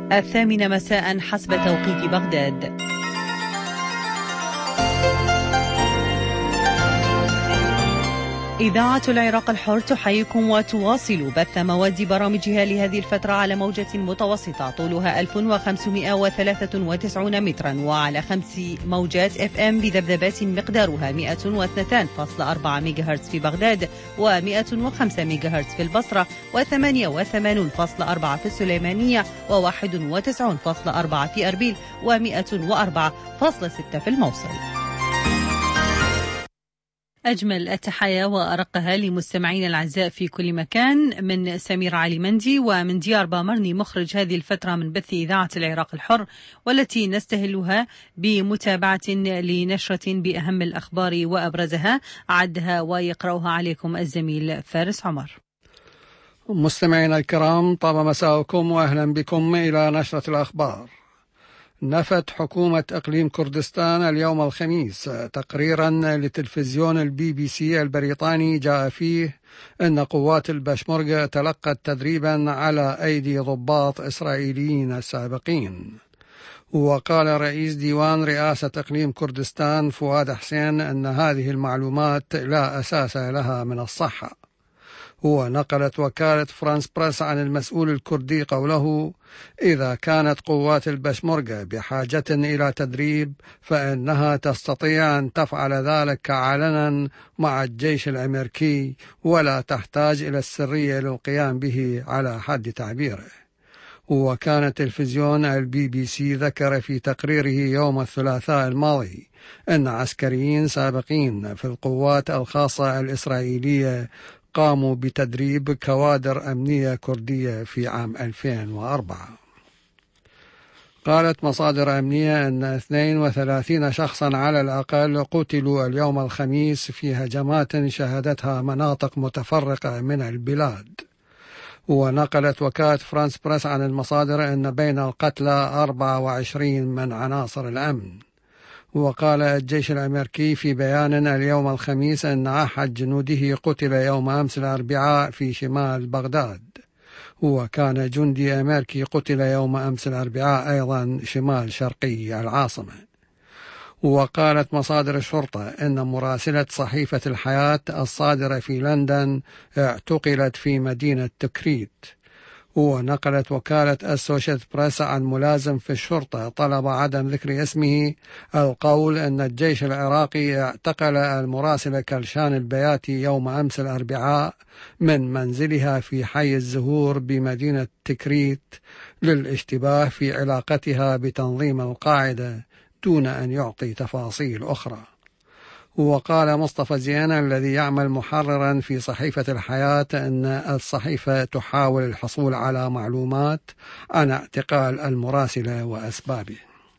الثامنة مساء حسب توقيت بغداد. إذاعة العراق الحر تحييكم وتواصل بث مواد برامجها لهذه الفترة على موجة متوسطة طولها 1593 مترا وعلى 5 موجات FM بذبذبات مقدارها 102.4 ميجاهرتز في بغداد و105 ميجاهرتز في البصرة و88.4 في السليمانية و91.4 في أربيل و104.6 في الموصل. أجمل التحايا وأرقها لمستمعين الأعزاء في كل مكان من سمير علي مندي ومن ديار بامرني مخرج هذه الفترة من بث إذاعة العراق الحر، والتي نستهلها بمتابعة لنشرة بأهم الأخبار وأبرزها عدها ويقرأها عليكم الزميل فارس عمر. مستمعينا الكرام، طاب مساءكم وأهلا بكم إلى نشرة الأخبار. نفت حكومة إقليم كردستان اليوم الخميس تقريرا لتلفزيون BBC البريطاني جاء فيه أن قوات البشمركة تلقت تدريبا على أيدي ضباط إسرائيليين سابقين. وقال رئيس ديوان رئاسة إقليم كردستان فؤاد حسين أن هذه المعلومات لا أساس لها من الصحة. ونقلت وكالة فرانس بريس عن المسؤول الكردي قوله: إذا كانت قوات البشمركة بحاجة إلى تدريب فإنها تستطيع أن تفعل ذلك علنا مع الجيش الأمريكي ولا تحتاج إلى السرية للقيام به على حد تعبيره. وكان تلفزيون BBC ذكر في تقريره يوم الثلاثاء الماضي أن عسكريين سابقين في القوات الخاصة الإسرائيلية قاموا بتدريب كوادر أمنية كردية في عام 2004. قالت مصادر أمنية أن 32 شخصا على الأقل قتلوا اليوم الخميس في هجمات شهدتها مناطق متفرقة من البلاد. ونقلت وكالة فرانس بريس عن المصادر أن بين القتلى 24 من عناصر الأمن. وقال الجيش الأمريكي في بيان اليوم الخميس أن أحد جنوده قتل يوم أمس الأربعاء في شمال بغداد، وكان جندي أمريكي قتل يوم أمس الأربعاء أيضا شمال شرقي العاصمة. وقالت مصادر الشرطة أن مراسلة صحيفة الحياة الصادرة في لندن اعتقلت في مدينة تكريت. ونقلت وكالة أسوشيتد بريس عن ملازم في الشرطة طلب عدم ذكر اسمه القول أن الجيش العراقي اعتقل المراسلة كلشان البياتي يوم أمس الأربعاء من منزلها في حي الزهور بمدينة تكريت للاشتباه في علاقتها بتنظيم القاعدة دون أن يعطي تفاصيل أخرى. وقال مصطفى زيان الذي يعمل محررا في صحيفة الحياة أن الصحيفة تحاول الحصول على معلومات عن اعتقال المراسلة وأسبابه.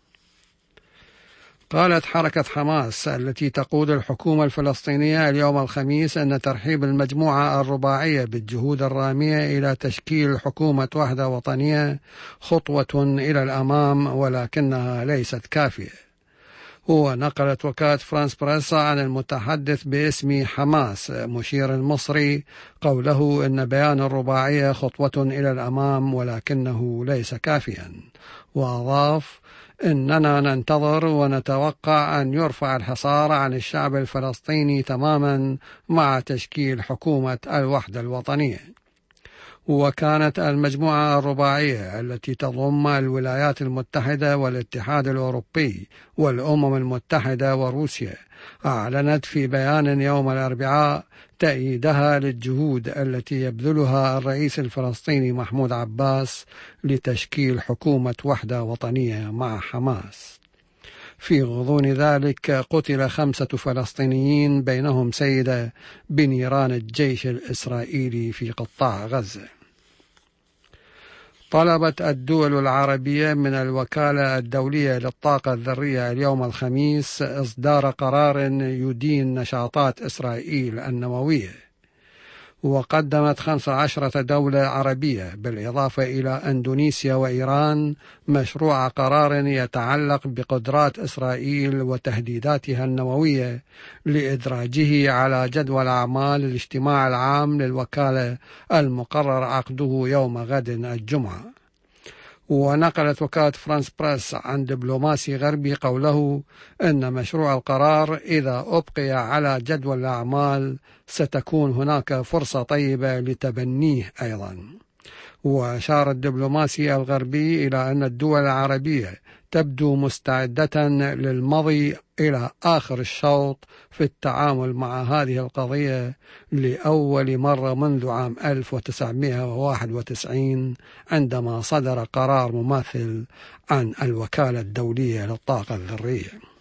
قالت حركة حماس التي تقود الحكومة الفلسطينية اليوم الخميس أن ترحيب المجموعة الرباعية بالجهود الرامية إلى تشكيل حكومة وحدة وطنية خطوة إلى الأمام ولكنها ليست كافية. ونقلت وكالة فرانس بريس عن المتحدث باسم حماس مشير المصري قوله إن بيان الرباعية خطوة إلى الأمام ولكنه ليس كافيا. وأضاف: إننا ننتظر ونتوقع أن يرفع الحصار عن الشعب الفلسطيني تماما مع تشكيل حكومة الوحدة الوطنية. وكانت المجموعة الرباعية التي تضم الولايات المتحدة والاتحاد الأوروبي والأمم المتحدة وروسيا أعلنت في بيان يوم الأربعاء تأييدها للجهود التي يبذلها الرئيس الفلسطيني محمود عباس لتشكيل حكومة وحدة وطنية مع حماس. في غضون ذلك قتل 5 فلسطينيين بينهم سيدة بنيران الجيش الإسرائيلي في قطاع غزة. طلبت الدول العربية من الوكالة الدولية للطاقة الذرية اليوم الخميس إصدار قرار يدين نشاطات إسرائيل النووية. وقدمت 15 دولة عربية بالإضافة إلى أندونيسيا وإيران مشروع قرار يتعلق بقدرات إسرائيل وتهديداتها النووية لإدراجه على جدول أعمال الاجتماع العام للوكالة المقرر عقده يوم غد الجمعة. ونقلت وكالة فرانس بريس عن دبلوماسي غربي قوله إن مشروع القرار إذا أبقي على جدول الأعمال ستكون هناك فرصة طيبة لتبنيه أيضا. وأشار الدبلوماسي الغربي إلى أن الدول العربية تبدو مستعدة للمضي إلى آخر الشوط في التعامل مع هذه القضية لأول مرة منذ عام 1991 عندما صدر قرار مماثل عن الوكالة الدولية للطاقة الذرية.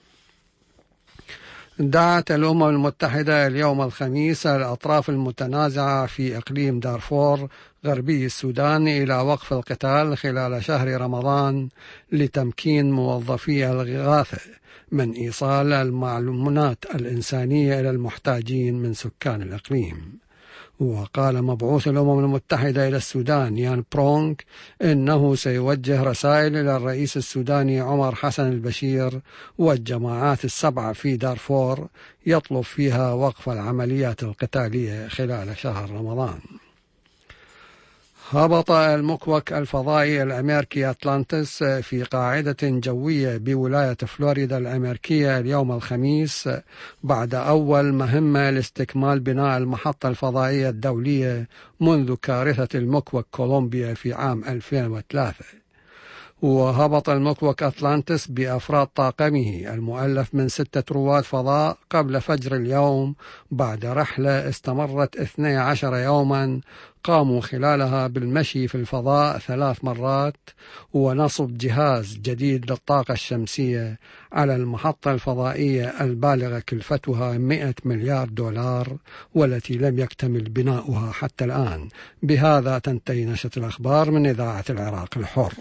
دعت الأمم المتحدة اليوم الخميس الأطراف المتنازعة في إقليم دارفور غربي السودان إلى وقف القتال خلال شهر رمضان لتمكين موظفي الإغاثة من إيصال المعلومات الإنسانية إلى المحتاجين من سكان الإقليم. وقال مبعوث الأمم المتحدة إلى السودان يان برونغ إنه سيوجه رسائل إلى الرئيس السوداني عمر حسن البشير والجماعات السبعة في دارفور يطلب فيها وقف العمليات القتالية خلال شهر رمضان. هبط المكوك الفضائي الأمريكي أتلانتس في قاعدة جوية بولاية فلوريدا الأمريكية اليوم الخميس بعد أول مهمة لاستكمال بناء المحطة الفضائية الدولية منذ كارثة المكوك كولومبيا في عام 2003. وهبط المكوك أتلانتس بأفراد طاقمه المؤلف من 6 رواد فضاء قبل فجر اليوم بعد رحلة استمرت 12 يوما قاموا خلالها بالمشي في الفضاء 3 مرات ونصب جهاز جديد للطاقة الشمسية على المحطة الفضائية البالغة كلفتها 100 مليار دولار والتي لم يكتمل بناؤها حتى الآن. بهذا تنتهي نشرة الأخبار من إذاعة العراق الحر.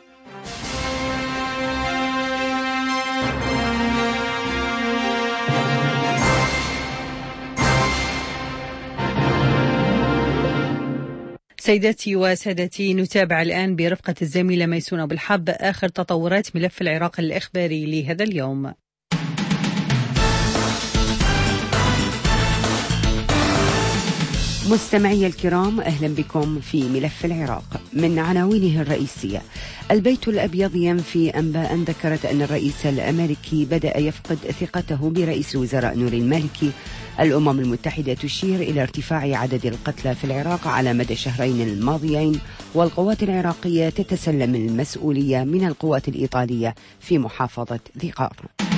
سيداتي وسادتي، نتابع الآن برفقة الزميلة ميسونة بالحب آخر تطورات ملف العراق الإخباري لهذا اليوم. مستمعي الكرام، أهلا بكم في ملف العراق. من عناوينه الرئيسية: البيت الأبيض ينفي أنباء ذكرت أن الرئيس الأمريكي بدأ يفقد ثقته برئيس الوزراء نوري المالكي. الأمم المتحدة تشير إلى ارتفاع عدد القتلى في العراق على مدى الشهرين الماضيين، والقوات العراقية تتسلم المسؤولية من القوات الإيطالية في محافظة ذي قار.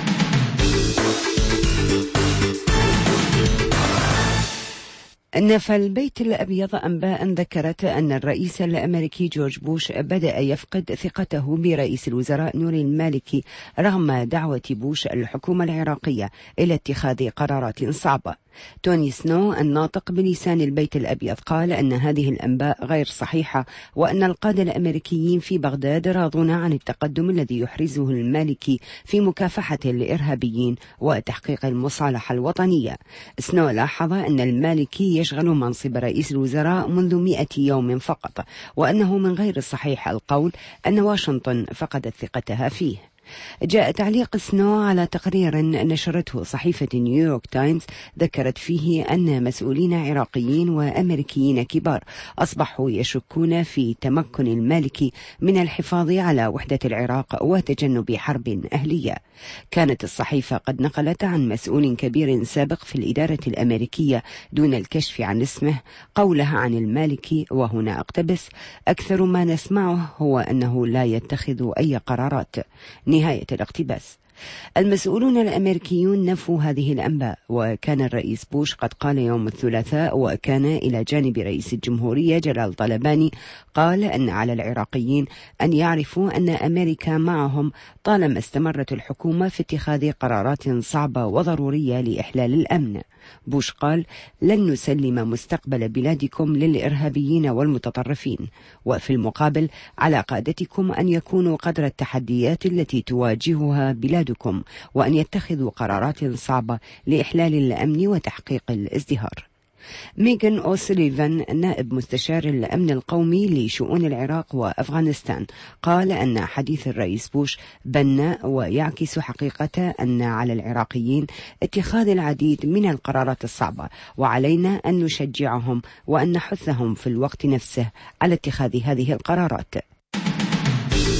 نفى البيت الأبيض أنباء ذكرت أن الرئيس الأمريكي جورج بوش بدأ يفقد ثقته برئيس الوزراء نوري المالكي رغم دعوة بوش الحكومة العراقية إلى اتخاذ قرارات صعبة. توني سنو الناطق بلسان البيت الأبيض قال أن هذه الأنباء غير صحيحة، وأن القادة الأمريكيين في بغداد راضون عن التقدم الذي يحرزه المالكي في مكافحة الإرهابيين وتحقيق المصالحة الوطنية. سنو لاحظ أن المالكي يشغل منصب رئيس الوزراء منذ 100 يوم فقط، وأنه من غير الصحيح القول أن واشنطن فقدت ثقتها فيه. جاء تعليق سنو على تقرير نشرته صحيفة نيويورك تايمز ذكرت فيه أن مسؤولين عراقيين وأمريكيين كبار أصبحوا يشكون في تمكن المالكي من الحفاظ على وحدة العراق وتجنب حرب أهلية. كانت الصحيفة قد نقلت عن مسؤول كبير سابق في الإدارة الأمريكية دون الكشف عن اسمه قولها عن المالكي، وهنا أقتبس: أكثر ما نسمعه هو أنه لا يتخذ أي قرارات. نهاية الاقتباس. المسؤولون الأمريكيون نفوا هذه الأنباء، وكان الرئيس بوش قد قال يوم الثلاثاء وكان إلى جانب رئيس الجمهورية جلال طلباني قال أن على العراقيين أن يعرفوا أن أمريكا معهم طالما استمرت الحكومة في اتخاذ قرارات صعبة وضرورية لإحلال الأمن. بوش قال: لن نسلم مستقبل بلادكم للإرهابيين والمتطرفين، وفي المقابل على قادتكم أن يكونوا قدر التحديات التي تواجهها بلادكم وأن يتخذوا قرارات صعبة لإحلال الأمن وتحقيق الازدهار. ميغان أوسليفان نائب مستشار الأمن القومي لشؤون العراق وأفغانستان قال أن حديث الرئيس بوش بناء ويعكس حقيقة أن على العراقيين اتخاذ العديد من القرارات الصعبة، وعلينا أن نشجعهم وأن نحثهم في الوقت نفسه على اتخاذ هذه القرارات.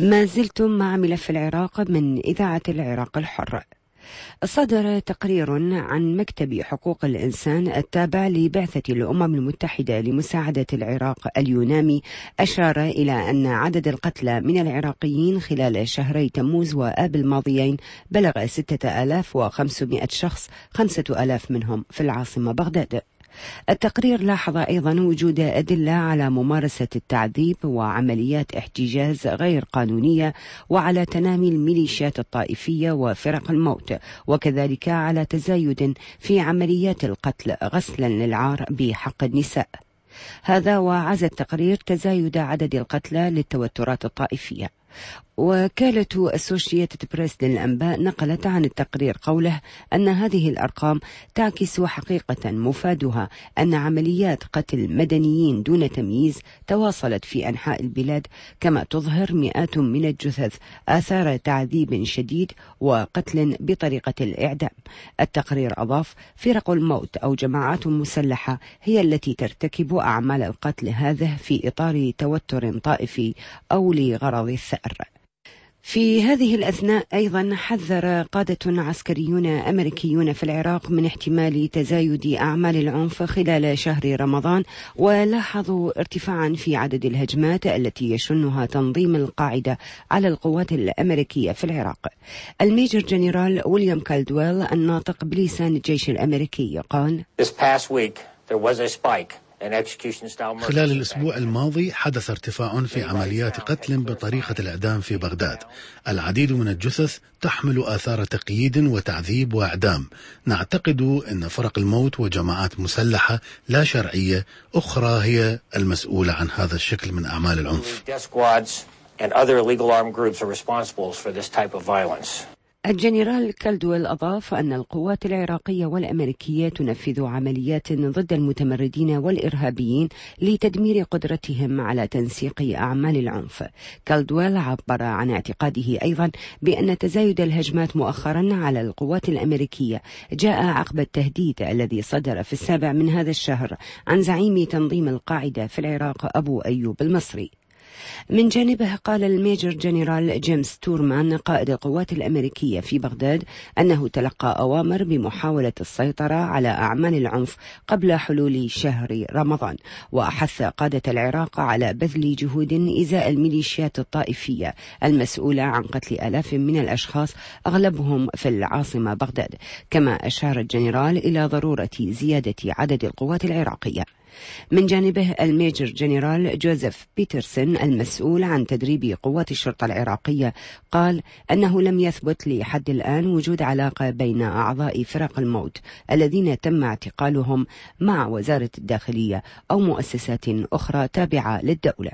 ما زلتم مع ملف العراق من إذاعة العراق الحر. صدر تقرير عن مكتب حقوق الإنسان التابع لبعثة الأمم المتحدة لمساعدة العراق اليونامي أشار إلى أن عدد القتلى من العراقيين خلال شهري تموز وآب الماضيين بلغ 6500 شخص، 5000 منهم في العاصمة بغداد. التقرير لاحظ أيضا وجود أدلة على ممارسة التعذيب وعمليات احتجاز غير قانونية، وعلى تنامي الميليشيات الطائفية وفرق الموت، وكذلك على تزايد في عمليات القتل غسلا للعار بحق النساء. هذا وعزى التقرير تزايد عدد القتلى للتوترات الطائفية. وكالة أسوشيتد بريس للأنباء نقلت عن التقرير قوله أن هذه الأرقام تعكس حقيقة مفادها أن عمليات قتل مدنيين دون تمييز تواصلت في أنحاء البلاد، كما تظهر مئات من الجثث آثار تعذيب شديد وقتل بطريقة الإعدام. التقرير أضاف: فرق الموت أو جماعات مسلحة هي التي ترتكب أعمال القتل هذه في إطار توتر طائفي أو لغرض الثأر. في هذه الأثناء أيضا حذر قادة عسكريون أمريكيون في العراق من احتمال تزايد أعمال العنف خلال شهر رمضان، ولاحظوا ارتفاعا في عدد الهجمات التي يشنها تنظيم القاعدة على القوات الأمريكية في العراق. الميجر جنرال ويليام كالدويل الناطق بلسان الجيش الأمريكي قال: خلال الأسبوع الماضي حدث ارتفاع في عمليات قتل بطريقة الإعدام في بغداد. العديد من الجثث تحمل آثار تقييد وتعذيب وإعدام. نعتقد أن فرق الموت وجماعات مسلحة لا شرعية أخرى هي المسؤولة عن هذا الشكل من أعمال العنف. الجنرال كالدويل أضاف أن القوات العراقية والأمريكية تنفذ عمليات ضد المتمردين والإرهابيين لتدمير قدرتهم على تنسيق أعمال العنف. كالدويل عبر عن اعتقاده أيضا بأن تزايد الهجمات مؤخرا على القوات الأمريكية جاء عقب التهديد الذي صدر في 7 من هذا الشهر عن زعيم تنظيم القاعدة في العراق أبو أيوب المصري. من جانبه قال الميجر جنرال جيمس تورمان قائد القوات الأمريكية في بغداد أنه تلقى أوامر بمحاولة السيطرة على أعمال العنف قبل حلول شهر رمضان، وأحث قادة العراق على بذل جهود إزاء الميليشيات الطائفية المسؤولة عن قتل آلاف من الأشخاص أغلبهم في العاصمة بغداد. كما أشار الجنرال إلى ضرورة زيادة عدد القوات العراقية. من جانبه الميجر جنرال جوزيف بيترسون المسؤول عن تدريب قوات الشرطة العراقية قال أنه لم يثبت لحد الآن وجود علاقة بين أعضاء فرق الموت الذين تم اعتقالهم مع وزارة الداخلية أو مؤسسات أخرى تابعة للدولة.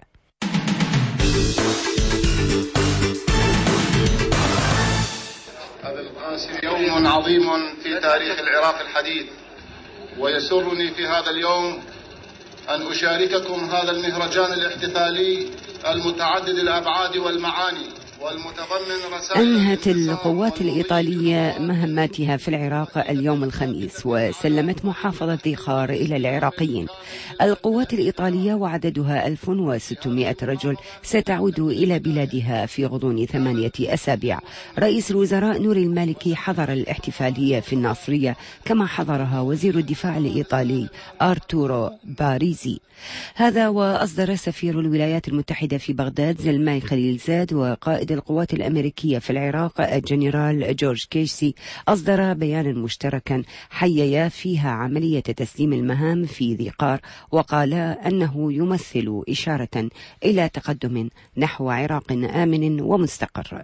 هذا القاسم يوم عظيم في تاريخ العراق الحديث، ويسرني في هذا اليوم أن أشارككم هذا المهرجان الاحتفالي المتعدد الأبعاد والمعاني والمتضمن رسائل. أنهت القوات الإيطالية مهماتها في العراق اليوم الخميس، وسلمت محافظة ذخار إلى العراقيين. القوات الإيطالية وعددها 1600 رجل ستعود إلى بلادها في غضون 8 أسابيع. رئيس الوزراء نوري المالكي حضر الاحتفالية في الناصرية، كما حضرها وزير الدفاع الإيطالي أرتورو باريزي. هذا وأصدر سفير الولايات المتحدة في بغداد زلماي خليلزاد وقائد القوات الأمريكية في العراق الجنرال جورج كيسي أصدر بيانا مشتركا حيّا فيها عملية تسليم المهام في ذقار، وقال أنه يمثل إشارة إلى تقدم نحو عراق آمن ومستقر.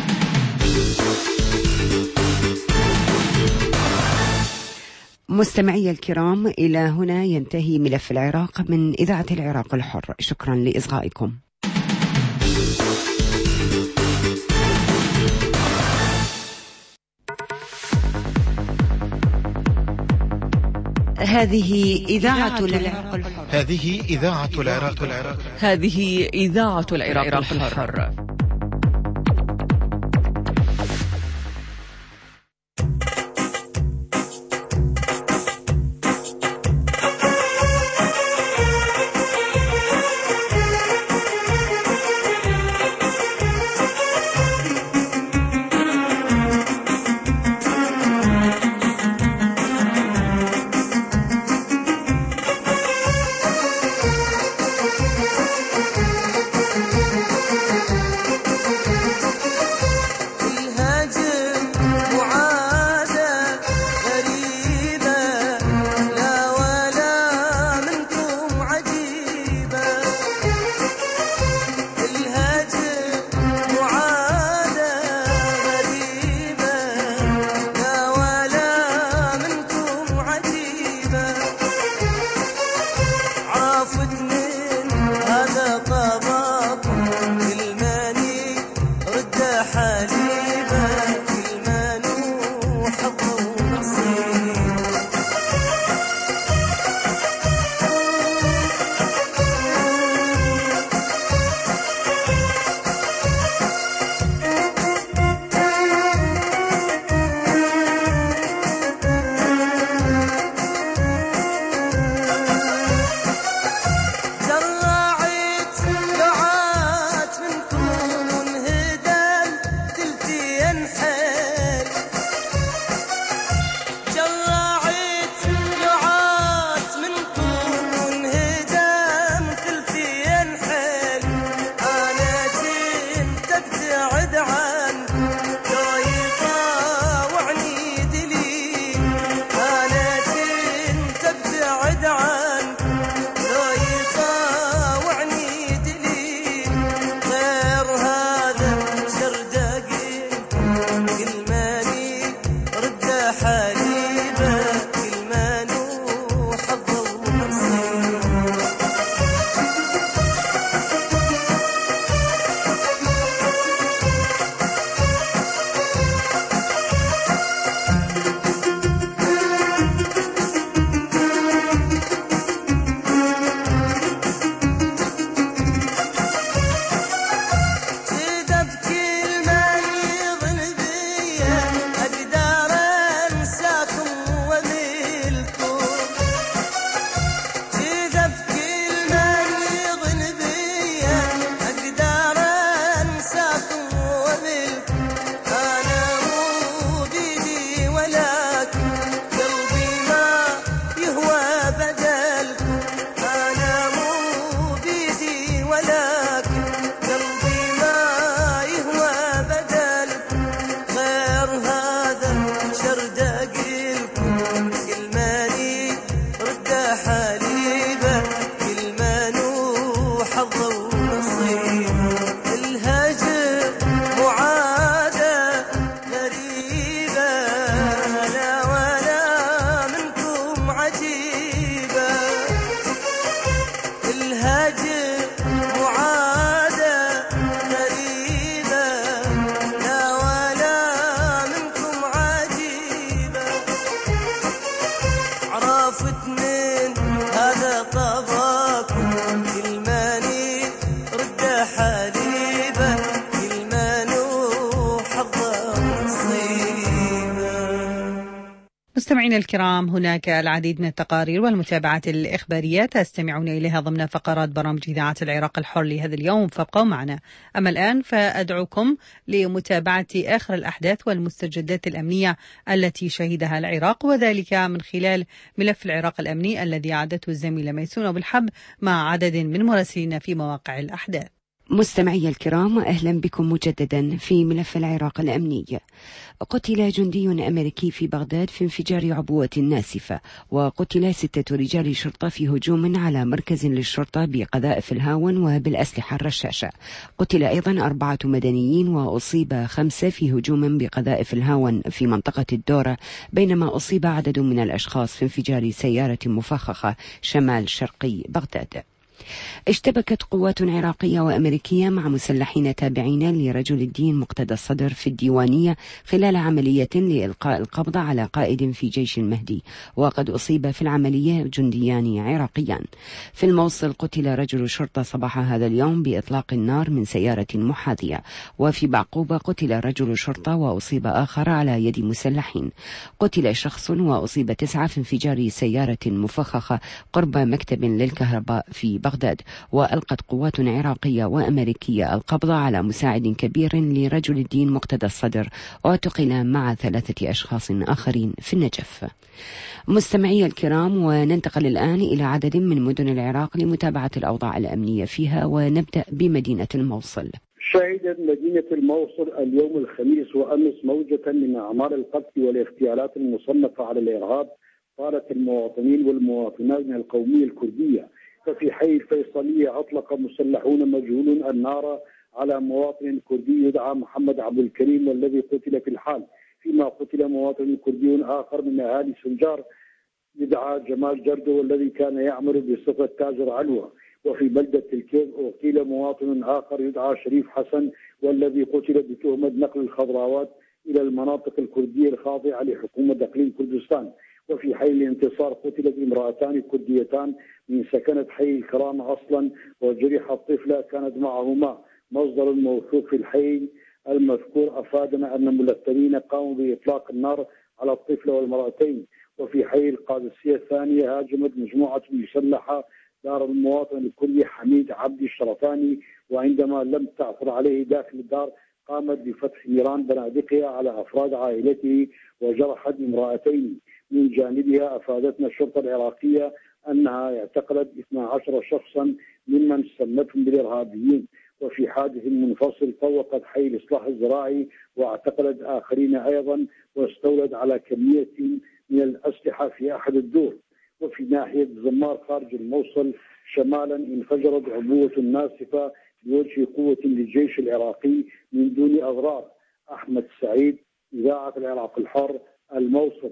مستمعي الكرام، إلى هنا ينتهي ملف العراق من إذاعة العراق الحر. شكرا لإصغائكم. هذه إذاعة العراق الحر. هذه إذاعة العراق الحر. هذه إذاعة العراق الحر. طباكم كلماني رد حليبا كلمانو حظا نصيبا. مستمعينا الكرام، هناك العديد من التقارير والمتابعات الإخبارية تستمعون إليها ضمن فقرات برامج إذاعة العراق الحر لهذا اليوم، فابقوا معنا. أما الآن فأدعوكم لمتابعة آخر الأحداث والمستجدات الأمنية التي شهدها العراق، وذلك من خلال ملف العراق الأمني الذي أعدته الزميلة ميسون بالحب مع عدد من مراسلين في مواقع الأحداث. مستمعي الكرام، أهلا بكم مجددا في ملف العراق الأمني. قتل جندي أمريكي في بغداد في انفجار عبوة ناسفة، وقتل 6 رجال شرطة في هجوم على مركز للشرطة بقذائف الهاون وبالأسلحة الرشاشة. قتل أيضا 4 مدنيين وأصيب 5 في هجوم بقذائف الهاون في منطقة الدورة، بينما أصيب عدد من الأشخاص في انفجار سيارة مفخخة شمال شرقي بغداد. اشتبكت قوات عراقية وأمريكية مع مسلحين تابعين لرجل الدين مقتدى الصدر في الديوانية خلال عملية لإلقاء القبض على قائد في جيش المهدي، وقد أصيب في العملية جنديان عراقيان. في الموصل قتل رجل شرطة صباح هذا اليوم بإطلاق النار من سيارة محاذية، وفي بعقوبة قتل رجل شرطة وأصيب آخر على يد مسلحين. قتل شخص وأصيب 9 في انفجار سيارة مفخخة قرب مكتب للكهرباء في بغداد. وألقت قوات عراقية وأمريكية القبض على مساعد كبير لرجل الدين مقتدى الصدر، واعتقل مع 3 أشخاص آخرين في النجف. مستمعي الكرام، وننتقل الآن إلى عدد من مدن العراق لمتابعة الأوضاع الأمنية فيها، ونبدأ بمدينة الموصل. شهدت مدينة الموصل اليوم الخميس وأمس موجة من أعمال القتل والاغتيالات المصنفة على الإرهاب طالت المواطنين والمواطنات من القومية الكردية. ففي حي الفيصلية أطلق مسلحون مجهولون النار على مواطن كردي يدعى محمد عبد الكريم والذي قتل في الحال، فيما قتل مواطن كردي آخر من أهالي سنجار يدعى جمال جردو والذي كان يعمل بصفة تاجر علوة. وفي بلدة الكيف اغتيل مواطن آخر يدعى شريف حسن والذي قتل بتهمة نقل الخضروات إلى المناطق الكردية الخاضعة لحكومة إقليم كردستان. وفي حي الانتصار قتلت امرأتان كرديتان من سكنة حي الكرامة أصلا، وجرح الطفلة كانت معهما. مصدر موثوق في الحي المذكور أفادنا أن ملثمين قاموا بإطلاق النار على الطفلة والمرأتين. وفي حي القادسية الثانية هاجمت مجموعة مسلحة دار المواطن الكردي حميد عبدي الشرفاني، وعندما لم تعثر عليه داخل الدار قامت بفتح نيران بنادقها على أفراد عائلته وجرحت امرأتين. من جانبها أفادتنا الشرطة العراقية أنها اعتقلت 12 شخصا ممن سمتهم بالإرهابيين. وفي حادث منفصل طوقت حي الإصلاح الزراعي واعتقلت آخرين أيضا، واستولت على كمية من الأسلحة في أحد الدور. وفي ناحية زمار خارج الموصل شمالا انفجرت عبوة ناسفة بوجه قوة للجيش العراقي من دون أضرار. أحمد سعيد، إذاعة العراق الحر، الموصل.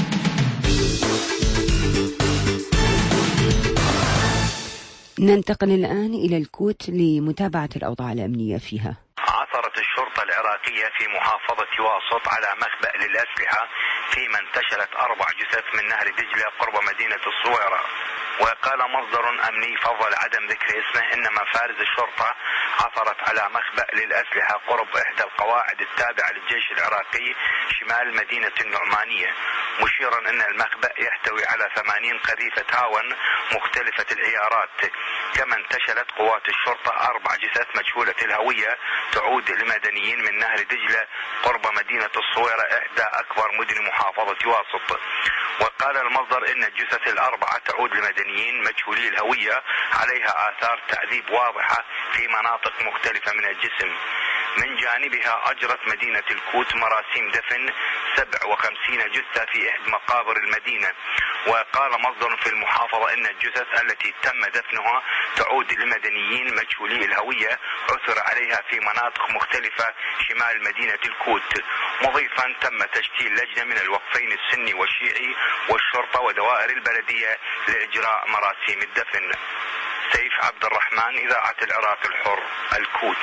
ننتقل الآن إلى الكوت لمتابعة الأوضاع الأمنية فيها. عثرت الشرطة العراقية في محافظة واسط على مخبأ للأسلحة فيما انتشلت 4 جثث من نهر دجلة قرب مدينة الصويرة. وقال مصدر أمني فضل عدم ذكر اسمه إن مفارز الشرطة عثرت على مخبأ للأسلحة قرب إحدى القواعد التابعة للجيش العراقي شمال مدينة النعمانية، مشيرا أن المخبأ يحتوي على 80 قذيفة هاون مختلفة العيارات. كما انتشلت قوات الشرطة 4 جثث مجهولة الهوية تعود لمدنيين من نهر دجلة قرب مدينة الصويرة إحدى أكبر مدن محافظة واسط. وقال المصدر إن الجثث ال4 تعود لمدنيين مجهولي الهوية عليها آثار تعذيب واضحة في مناطق مختلفة من الجسم. من جانبها أجرت مدينة الكوت مراسيم دفن 57 جثة في إحدى مقابر المدينة. وقال مصدر في المحافظة إن الجثث التي تم دفنها تعود لمدنيين مجهولي الهوية عثر عليها في مناطق مختلفة شمال مدينة الكوت، مضيفا تم تشكيل لجنة من الوقفين السني والشيعي والشرطة ودوائر البلدية لإجراء مراسيم الدفن. سيف عبد الرحمن، إذاعة العراق الحر، الكوت.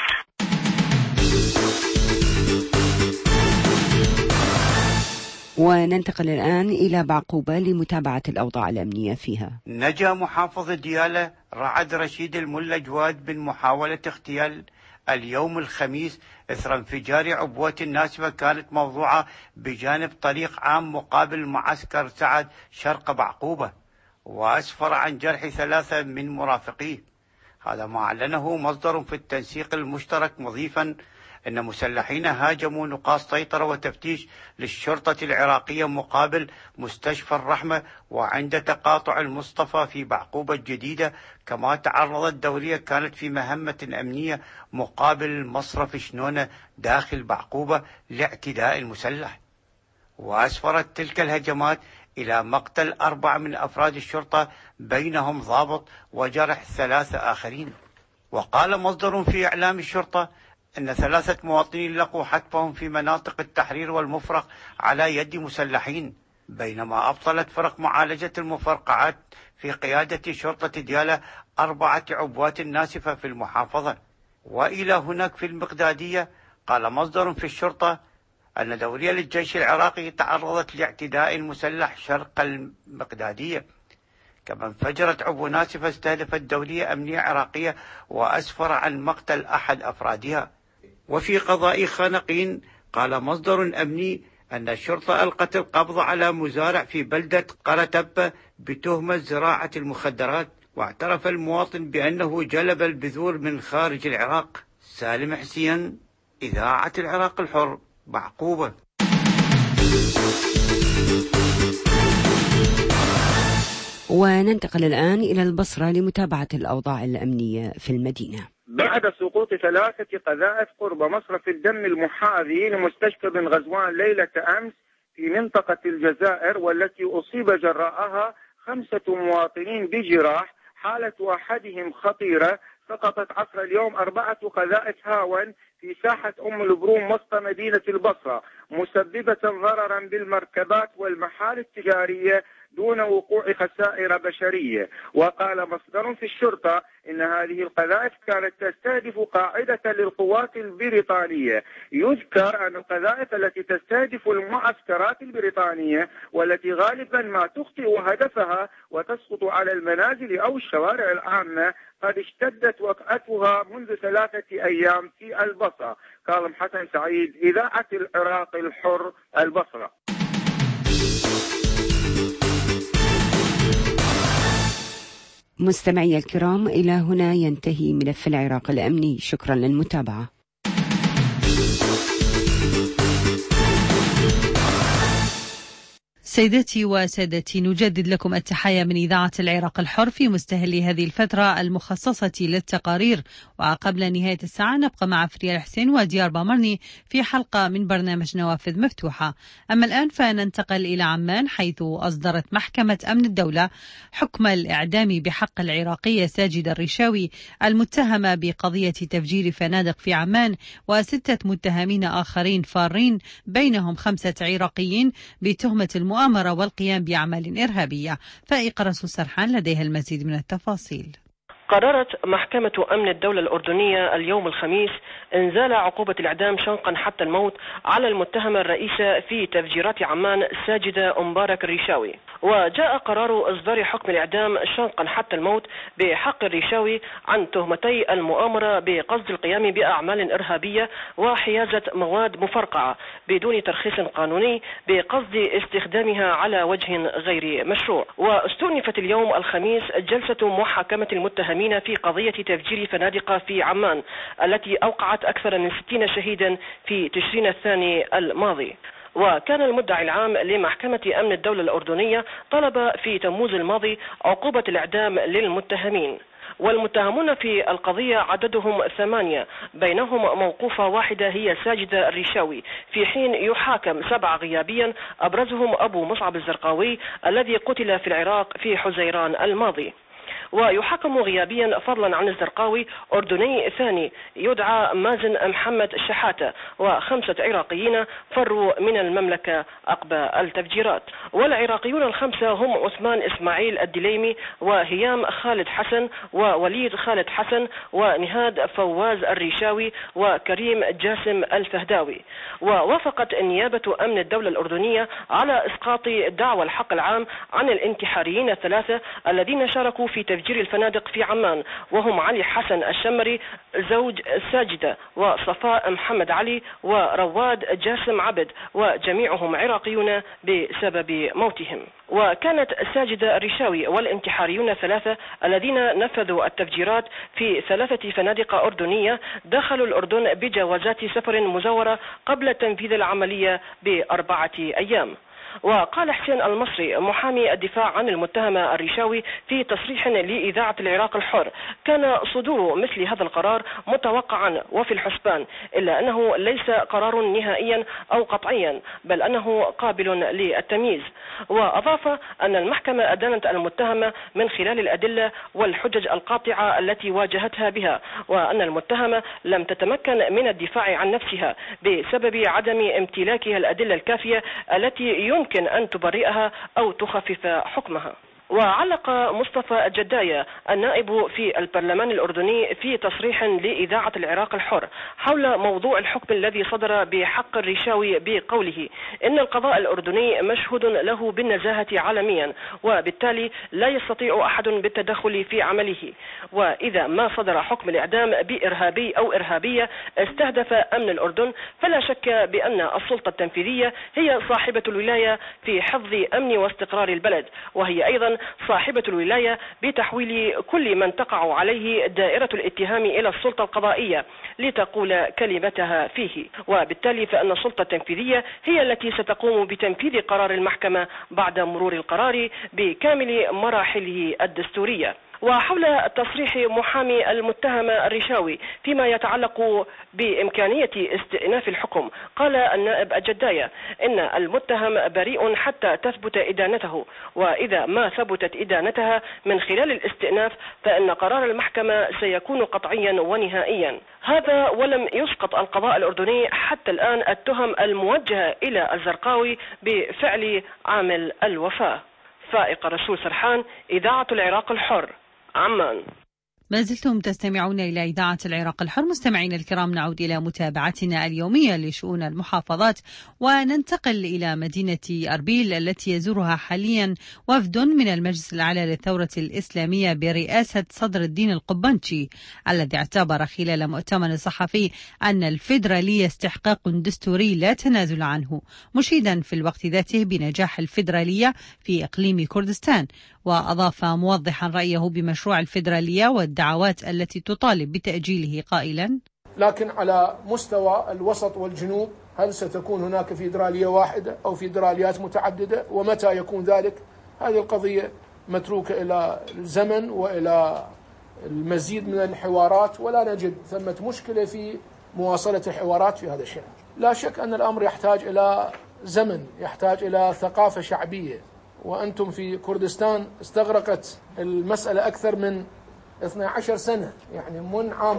وننتقل الآن إلى بعقوبة لمتابعة الأوضاع الأمنية فيها. نجا محافظ ديالى رعد رشيد الملا جواد من محاولة اغتيال اليوم الخميس إثر انفجار عبوة ناسفة كانت موضوعة بجانب طريق عام مقابل معسكر سعد شرق بعقوبة، وأسفر عن جرح 3 من مرافقيه. هذا ما أعلنه مصدر في التنسيق المشترك، مضيفا أن مسلحين هاجموا نقاط سيطرة وتفتيش للشرطة العراقية مقابل مستشفى الرحمة وعند تقاطع المصطفى في بعقوبة جديدة. كما تعرضت دورية كانت في مهمة أمنية مقابل مصرف شنونة داخل بعقوبة لاعتداء المسلح، وأسفرت تلك الهجمات إلى مقتل 4 من أفراد الشرطة بينهم ضابط وجرح 3 آخرين. وقال مصدر في إعلام الشرطة أن 3 مواطنين لقوا حتفهم في مناطق التحرير والمفرق على يد مسلحين، بينما أبطلت فرق معالجة المفرقعات في قيادة شرطة ديالى 4 عبوات ناسفة في المحافظة. وإلى هناك في المقدادية قال مصدر في الشرطة أن دورية للجيش العراقي تعرضت لاعتداء مسلح شرق المقدادية، كما انفجرت عبوة ناسفة استهدفت دورية أمنية عراقية وأسفر عن مقتل أحد أفرادها. وفي قضاء خانقين قال مصدر أمني أن الشرطة ألقت القبض على مزارع في بلدة قرتبة بتهمة زراعة المخدرات، واعترف المواطن بأنه جلب البذور من خارج العراق. سالم حسين، إذاعة العراق الحر، بعقوبة. وننتقل الآن إلى البصرة لمتابعة الأوضاع الأمنية في المدينة. بعد سقوط 3 قذائف قرب مصرف الدم المحاذي لمستشفى بن غزوان ليلة أمس في منطقة الجزائر، والتي أصيب جراءها 5 مواطنين بجراح، حالة أحدهم خطيرة. سقطت عصر اليوم 4 قذائف هاون في ساحة أم البروم وسط مدينة البصرة، مسببة ضررا بالمركبات والمحال التجارية دون وقوع خسائر بشرية. وقال مصدر في الشرطة إن هذه القذائف كانت تستهدف قاعدة للقوات البريطانية. يذكر أن القذائف التي تستهدف المعسكرات البريطانية والتي غالبا ما تخطئ هدفها وتسقط على المنازل أو الشوارع العامة قد اشتدت وقعتها منذ 3 أيام في البصرة. كاظم حسن سعيد، إذاعة العراق الحر، البصرة. مستمعي الكرام، إلى هنا ينتهي ملف العراق الأمني. شكرا للمتابعة. سيداتي وسادتي، نجدد لكم التحية من إذاعة العراق الحر في مستهل هذه الفترة المخصصة للتقارير. وقبل نهاية الساعة نبقى مع فريال حسين وديار بامرني في حلقة من برنامج نوافذ مفتوحة. أما الآن فننتقل إلى عمان، حيث أصدرت محكمة أمن الدولة حكم الإعدام بحق العراقية ساجدة الرشاوي المتهمة بقضية تفجير فنادق في عمان، و6 متهمين آخرين فارين بينهم 5 عراقيين بتهمة المؤامرة والقيام بأعمال إرهابية. فائقة رسول سرحان لديها المزيد من التفاصيل. قررت محكمة أمن الدولة الأردنية اليوم الخميس إنزال عقوبة الإعدام شنقا حتى الموت على المتهمة الرئيسة في تفجيرات عمان ساجدة مبارك الرشاوي. وجاء قرار إصدار حكم الإعدام شنقا حتى الموت بحق الرشاوي عن تهمتي المؤامرة بقصد القيام بأعمال إرهابية وحيازة مواد مفرقعة بدون ترخيص قانوني بقصد استخدامها على وجه غير مشروع. واستؤنفت اليوم الخميس جلسة محاكمة المتهمين في قضية تفجير فنادق في عمان التي أوقعت أكثر من 60 شهيدا في تشرين الثاني الماضي. وكان المدعي العام لمحكمة أمن الدولة الأردنية طلب في تموز الماضي عقوبة الإعدام للمتهمين. والمتهمون في القضية عددهم 8، بينهم موقوفة واحدة هي ساجدة الرشاوي، في حين يحاكم 7 غيابيا أبرزهم أبو مصعب الزرقاوي الذي قتل في العراق في حزيران الماضي. ويحاكم غيابيا فضلا عن الزرقاوي أردني ثاني يدعى مازن محمد الشحاتة، و5 عراقيين فروا من المملكة عقب التفجيرات. والعراقيون الخمسة هم عثمان إسماعيل الدليمي، وهيام خالد حسن، ووليد خالد حسن، ونهاد فواز الريشاوي، وكريم جاسم الفهداوي. ووافقت نيابة أمن الدولة الأردنية على إسقاط دعوى الحق العام عن الانتحاريين الثلاثة الذين شاركوا في تفجير الفنادق في عمان، وهم علي حسن الشمري زوج ساجدة، وصفاء محمد علي، ورواد جاسم عبد، وجميعهم عراقيون بسبب موتهم. وكانت ساجدة الريشاوي والانتحاريون الثلاثة الذين نفذوا التفجيرات في 3 فنادق أردنية دخلوا الأردن بجوازات سفر مزورة قبل تنفيذ العملية ب4 أيام. وقال حسين المصري محامي الدفاع عن المتهم الريشاوي في تصريح لإذاعة العراق الحر: كان صدور مثل هذا القرار متوقعا وفي الحسبان، إلا أنه ليس قرار نهائيا أو قطعيا، بل أنه قابل للتمييز. وأضاف أن المحكمة أدانت المتهمة من خلال الأدلة والحجج القاطعة التي واجهتها بها، وأن المتهمة لم تتمكن من الدفاع عن نفسها بسبب عدم امتلاكها الأدلة الكافية التي يمكن أن تبرئها أو تخفف حكمها. وعلق مصطفى الجداية النائب في البرلمان الأردني في تصريح لإذاعة العراق الحر حول موضوع الحكم الذي صدر بحق الريشاوي بقوله: إن القضاء الأردني مشهود له بالنزاهة عالميا، وبالتالي لا يستطيع أحد بالتدخل في عمله، وإذا ما صدر حكم الإعدام بإرهابي أو إرهابية استهدف أمن الأردن فلا شك بأن السلطة التنفيذية هي صاحبة الولاية في حفظ أمن واستقرار البلد، وهي أيضا صاحبة الولاية بتحويل كل من تقع عليه دائرة الاتهام إلى السلطة القضائية لتقول كلمتها فيه، وبالتالي فإن السلطة التنفيذية هي التي ستقوم بتنفيذ قرار المحكمة بعد مرور القرار بكامل مراحله الدستورية. وحول تصريح محامي المتهم الريشاوي فيما يتعلق بإمكانية استئناف الحكم، قال النائب الجداية إن المتهم بريء حتى تثبت إدانته، وإذا ما ثبتت إدانتها من خلال الاستئناف فإن قرار المحكمة سيكون قطعيا ونهائيا. هذا ولم يسقط القضاء الأردني حتى الآن التهم الموجهة إلى الزرقاوي بفعل عامل الوفاة. فائق رسول سرحان، إذاعة العراق الحر، عمان. ما زلتم تستمعون إلى إذاعة العراق الحر. مستمعين الكرام، نعود إلى متابعتنا اليومية لشؤون المحافظات، وننتقل إلى مدينة أربيل التي يزورها حاليا وفد من المجلس الأعلى للثورة الإسلامية برئاسة صدر الدين القبنشي، الذي اعتبر خلال مؤتمر صحفي أن الفيدرالية استحقاق دستوري لا تنازل عنه، مشيدا في الوقت ذاته بنجاح الفيدرالية في إقليم كردستان. وأضاف موضحا رأيه بمشروع الفيدرالية والدعوات التي تطالب بتأجيله قائلا: لكن على مستوى الوسط والجنوب هل ستكون هناك فيدرالية واحدة أو فيدراليات متعددة، ومتى يكون ذلك؟ هذه القضية متروكة إلى الزمن وإلى المزيد من الحوارات، ولا نجد ثمة مشكلة في مواصلة الحوارات في هذا الشأن. لا شك أن الأمر يحتاج إلى زمن، يحتاج إلى ثقافة شعبية، وأنتم في كردستان استغرقت المسألة أكثر من 12 سنة، يعني من عام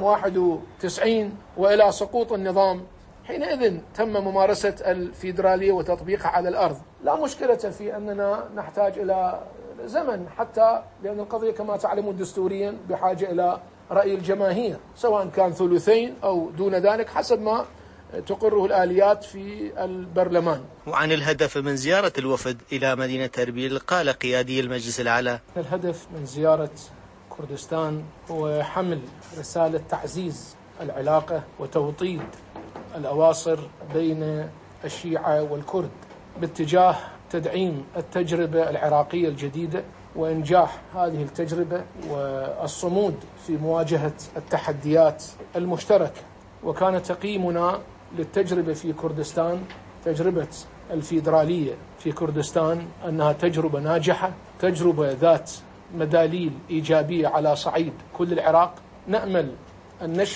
91 وإلى سقوط النظام، حينئذ تم ممارسة الفيدرالية وتطبيقها على الأرض. لا مشكلة في أننا نحتاج إلى زمن، حتى لأن القضية كما تعلمون دستوريا بحاجة إلى رأي الجماهير، سواء كان ثلثين أو دون ذلك حسب ما تقره الآليات في البرلمان. وعن الهدف من زيارة الوفد إلى مدينة أربيل قال قيادي المجلس الأعلى: الهدف من زيارة كردستان هو حمل رسالة تعزيز العلاقة وتوطيد الأواصر بين الشيعة والكرد باتجاه تدعيم التجربة العراقية الجديدة وإنجاح هذه التجربة والصمود في مواجهة التحديات المشتركة. وكان تقييمنا للتجربة في كردستان، تجربة الفيدرالية في كردستان، أنها تجربة ناجحة، تجربة ذات مداليل إيجابية على صعيد كل العراق. نأمل أن نشهد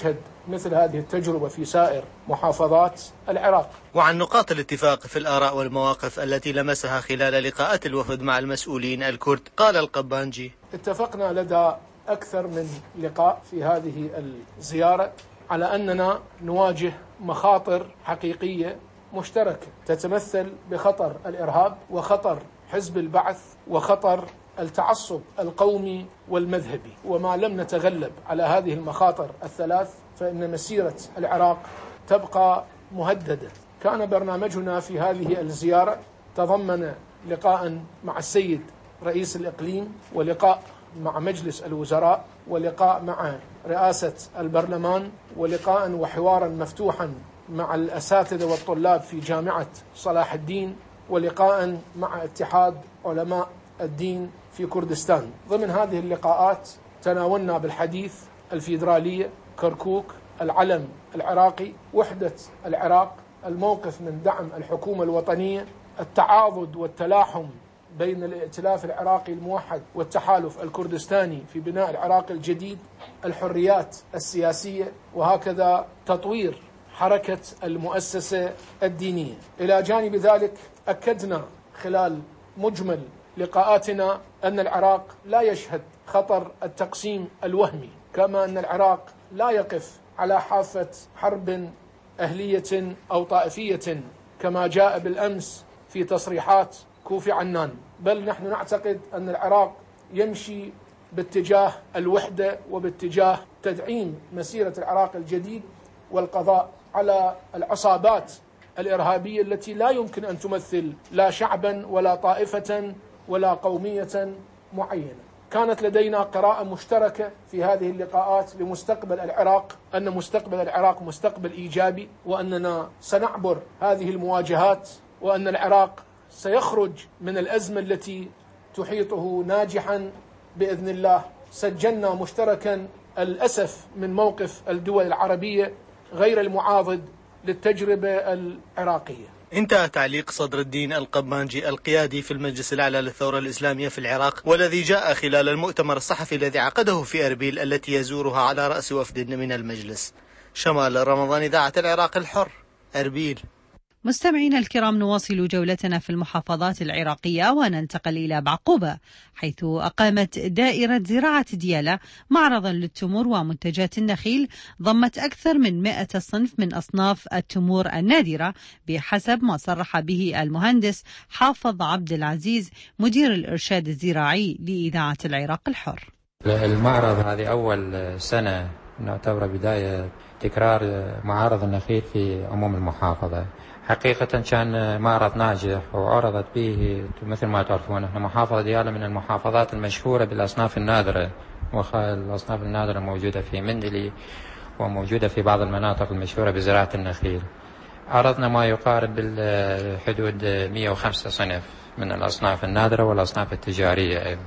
مثل هذه التجربة في سائر محافظات العراق. وعن نقاط الاتفاق في الآراء والمواقف التي لمسها خلال لقاءات الوفد مع المسؤولين الكرد، قال القبانجي: اتفقنا لدى أكثر من لقاء في هذه الزيارة على أننا نواجه مخاطر حقيقية مشتركة تتمثل بخطر الإرهاب وخطر حزب البعث وخطر التعصب القومي والمذهبي، وما لم نتغلب على هذه المخاطر الثلاث فإن مسيرة العراق تبقى مهددة. كان برنامجنا في هذه الزيارة تضمن لقاء مع السيد رئيس الإقليم، ولقاء مع مجلس الوزراء، ولقاء مع رئاسة البرلمان، ولقاء وحوارا مفتوحا مع الأساتذة والطلاب في جامعة صلاح الدين، ولقاء مع اتحاد علماء الدين في كردستان. ضمن هذه اللقاءات تناولنا بالحديث الفيدرالية، كركوك، العلم العراقي، وحدة العراق، الموقف من دعم الحكومة الوطنية، التعاضد والتلاحم بين الائتلاف العراقي الموحد والتحالف الكردستاني في بناء العراق الجديد، الحريات السياسية، وهكذا تطوير حركة المؤسسة الدينية. إلى جانب ذلك أكدنا خلال مجمل لقاءاتنا أن العراق لا يشهد خطر التقسيم الوهمي، كما أن العراق لا يقف على حافة حرب أهلية أو طائفية كما جاء بالأمس في تصريحات كوفي عنان، بل نحن نعتقد أن العراق يمشي باتجاه الوحدة وباتجاه تدعيم مسيرة العراق الجديد والقضاء على العصابات الإرهابية التي لا يمكن أن تمثل لا شعبا ولا طائفة ولا قومية معينة. كانت لدينا قراءة مشتركة في هذه اللقاءات لمستقبل العراق، أن مستقبل العراق مستقبل إيجابي، وأننا سنعبر هذه المواجهات، وأن العراق سيخرج من الأزمة التي تحيطه ناجحا بإذن الله. سجلنا مشتركا الأسف من موقف الدول العربية غير المعاضد للتجربة العراقية. انتهى تعليق صدر الدين القبانجي القيادي في المجلس الأعلى للثورة الإسلامية في العراق، والذي جاء خلال المؤتمر الصحفي الذي عقده في أربيل التي يزورها على رأس وفد من المجلس. شمال رمضان، إذاعة العراق الحر، أربيل. مستمعينا الكرام، نواصل جولتنا في المحافظات العراقية وننتقل إلى بعقوبة، حيث أقامت دائرة زراعة ديالى معرضا للتمور ومنتجات النخيل ضمت أكثر من 100 صنف من أصناف التمور النادرة، بحسب ما صرح به المهندس حافظ عبد العزيز مدير الإرشاد الزراعي لإذاعة العراق الحر. المعرض هذه أول سنة نعتبر بداية تكرار معارض النخيل في عموم المحافظة. حقيقة كان معرض ناجح وعرضت به مثل ما تعرفون احنا محافظة ديالى من المحافظات المشهورة بالأصناف النادرة، والأصناف النادرة موجودة في مندلي وموجودة في بعض المناطق المشهورة بزراعة النخيل. عرضنا ما يقارب بالحدود 105 صنف من الأصناف النادرة والأصناف التجارية أيضا،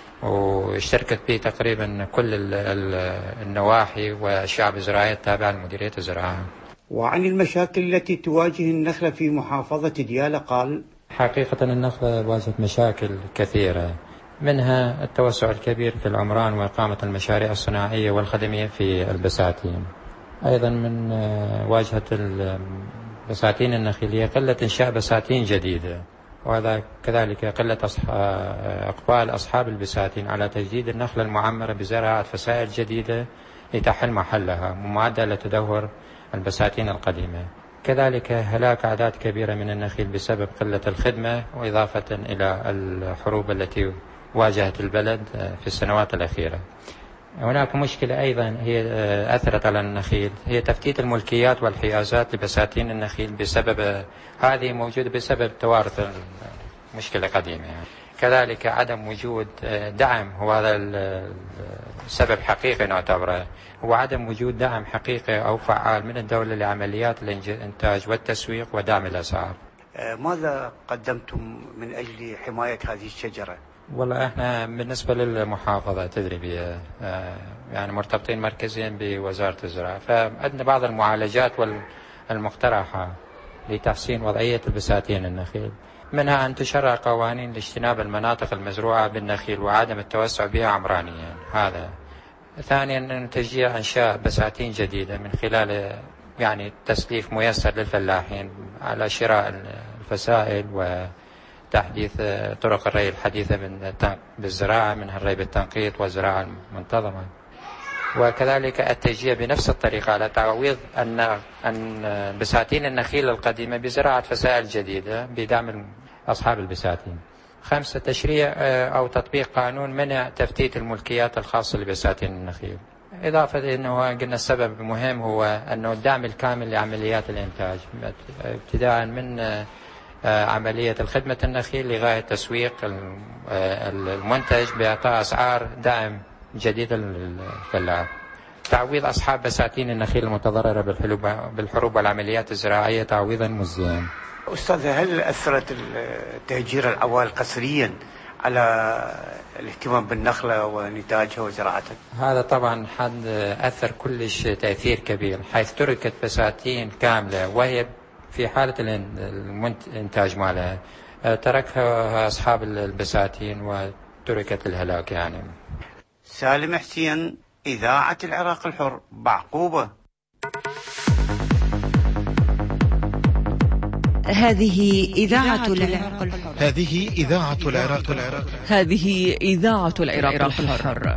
واشتركت به تقريبا كل النواحي والشعب الزراعي التابع لمديرية الزراعة. وعن المشاكل التي تواجه النخلة في محافظة ديالى قال: حقيقة النخلة واجهت مشاكل كثيرة، منها التوسع الكبير في العمران وإقامة المشاريع الصناعية والخدمية في البساتين. أيضا من واجهة البساتين النخيلية قلة إنشاء بساتين جديدة، وهذا كذلك قلة إقبال أصحاب البساتين على تجديد النخلة المعمرة بزراعة فسائل جديدة لتحل محلها مماثلة لتدهور البساتين القديمة. كذلك هلاك أعداد كبيرة من النخيل بسبب قلة الخدمة، وإضافة إلى الحروب التي واجهت البلد في السنوات الأخيرة. هناك مشكلة أيضا هي أثرت على النخيل، هي تفتيت الملكيات والحيازات لبساتين النخيل بسبب هذه موجودة بسبب توارث مشكلة قديمة يعني. كذلك عدم وجود دعم، وهذا السبب حقيقي نعتبره، هو عدم وجود دعم حقيقي أو فعال من الدولة لعمليات الإنتاج والتسويق ودعم الأسعار. ماذا قدمتم من أجل حماية هذه الشجرة؟ والله احنا بالنسبة للمحافظة تدريبية يعني مرتبطين مركزيا بوزارة الزراعة، فعندنا بعض المعالجات والمقترحة لتحسين وضعية البساتين النخيل، منها أن تشرع قوانين لاجتناب المناطق المزروعة بالنخيل وعدم التوسع بها عمرانيا. هذا ثانيا أنه تشجيع إنشاء بساتين جديدة من خلال يعني تسليف ميسر للفلاحين على شراء الفسائل وتحديث طرق الري الحديثة بالزراعة، منها الري بالتنقيط والزراعة المنتظمة. وكذلك التشجيع بنفس الطريقة على تعويض أن بساتين النخيل القديمة بزراعة فسائل جديدة بدعم أصحاب البساتين. 5 تشريع أو تطبيق قانون منع تفتيت الملكيات الخاصة لبساتين النخيل. إضافة أنه قلنا السبب المهم هو أنه الدعم الكامل لعمليات الإنتاج ابتداء من عملية الخدمة النخيل لغاية تسويق المنتج بإعطاء أسعار دعم جديدة للفلاح. تعويض أصحاب بساتين النخيل المتضررة بالحروب والعمليات الزراعية تعويضا مجزيا. أستاذ، هل أثرت تهجير العوائل قسريا على الاهتمام بالنخلة ونتاجها وزراعتها؟ هذا طبعا حد أثر كلش تأثير كبير، حيث تركت بساتين كاملة وهي في حالة الإنتاج مالها تركها أصحاب البساتين وتركت الهلاك. يعني سالم حسين، إذاعة العراق الحر، بعقوبة. هذه إذاعة العراق الحر. هذه إذاعة العراق الحر. هذه إذاعة العراق الحر.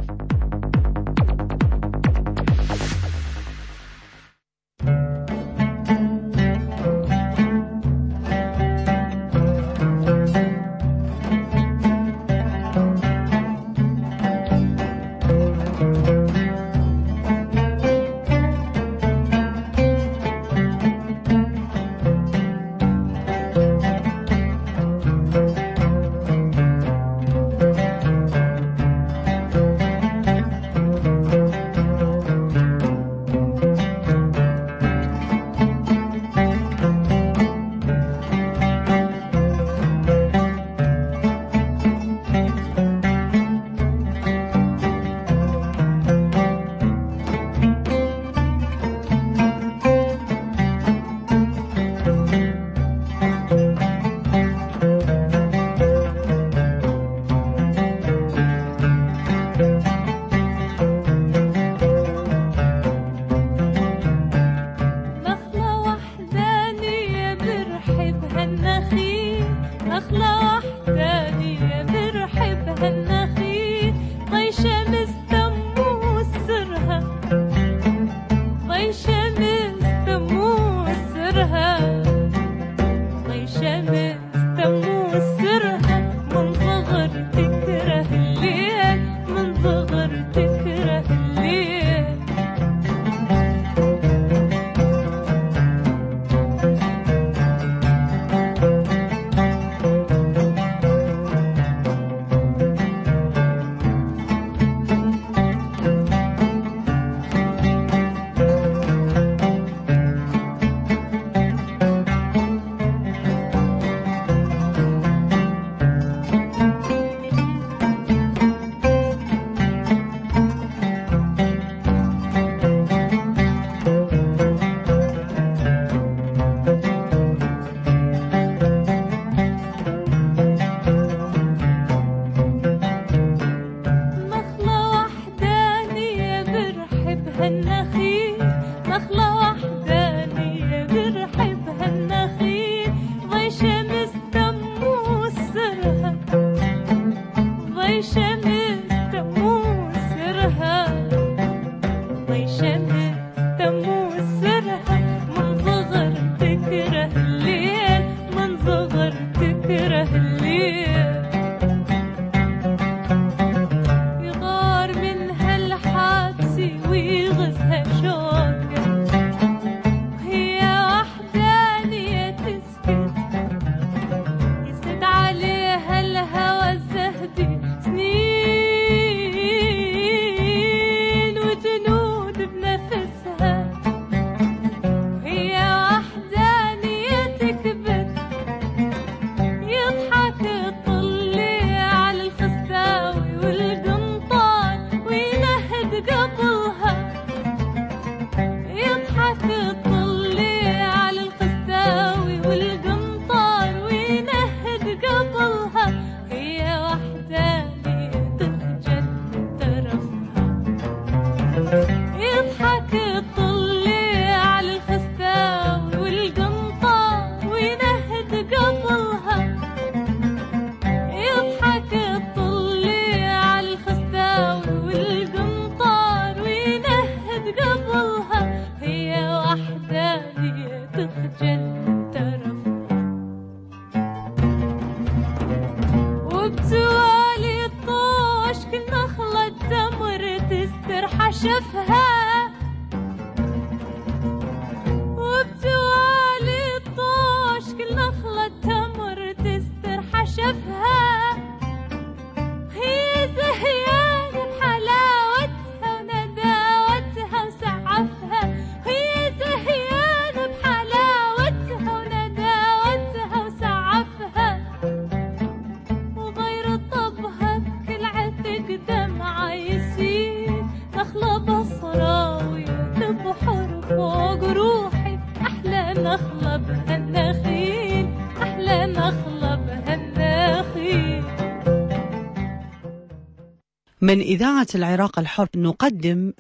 من إذاعة العراق الحر نقدم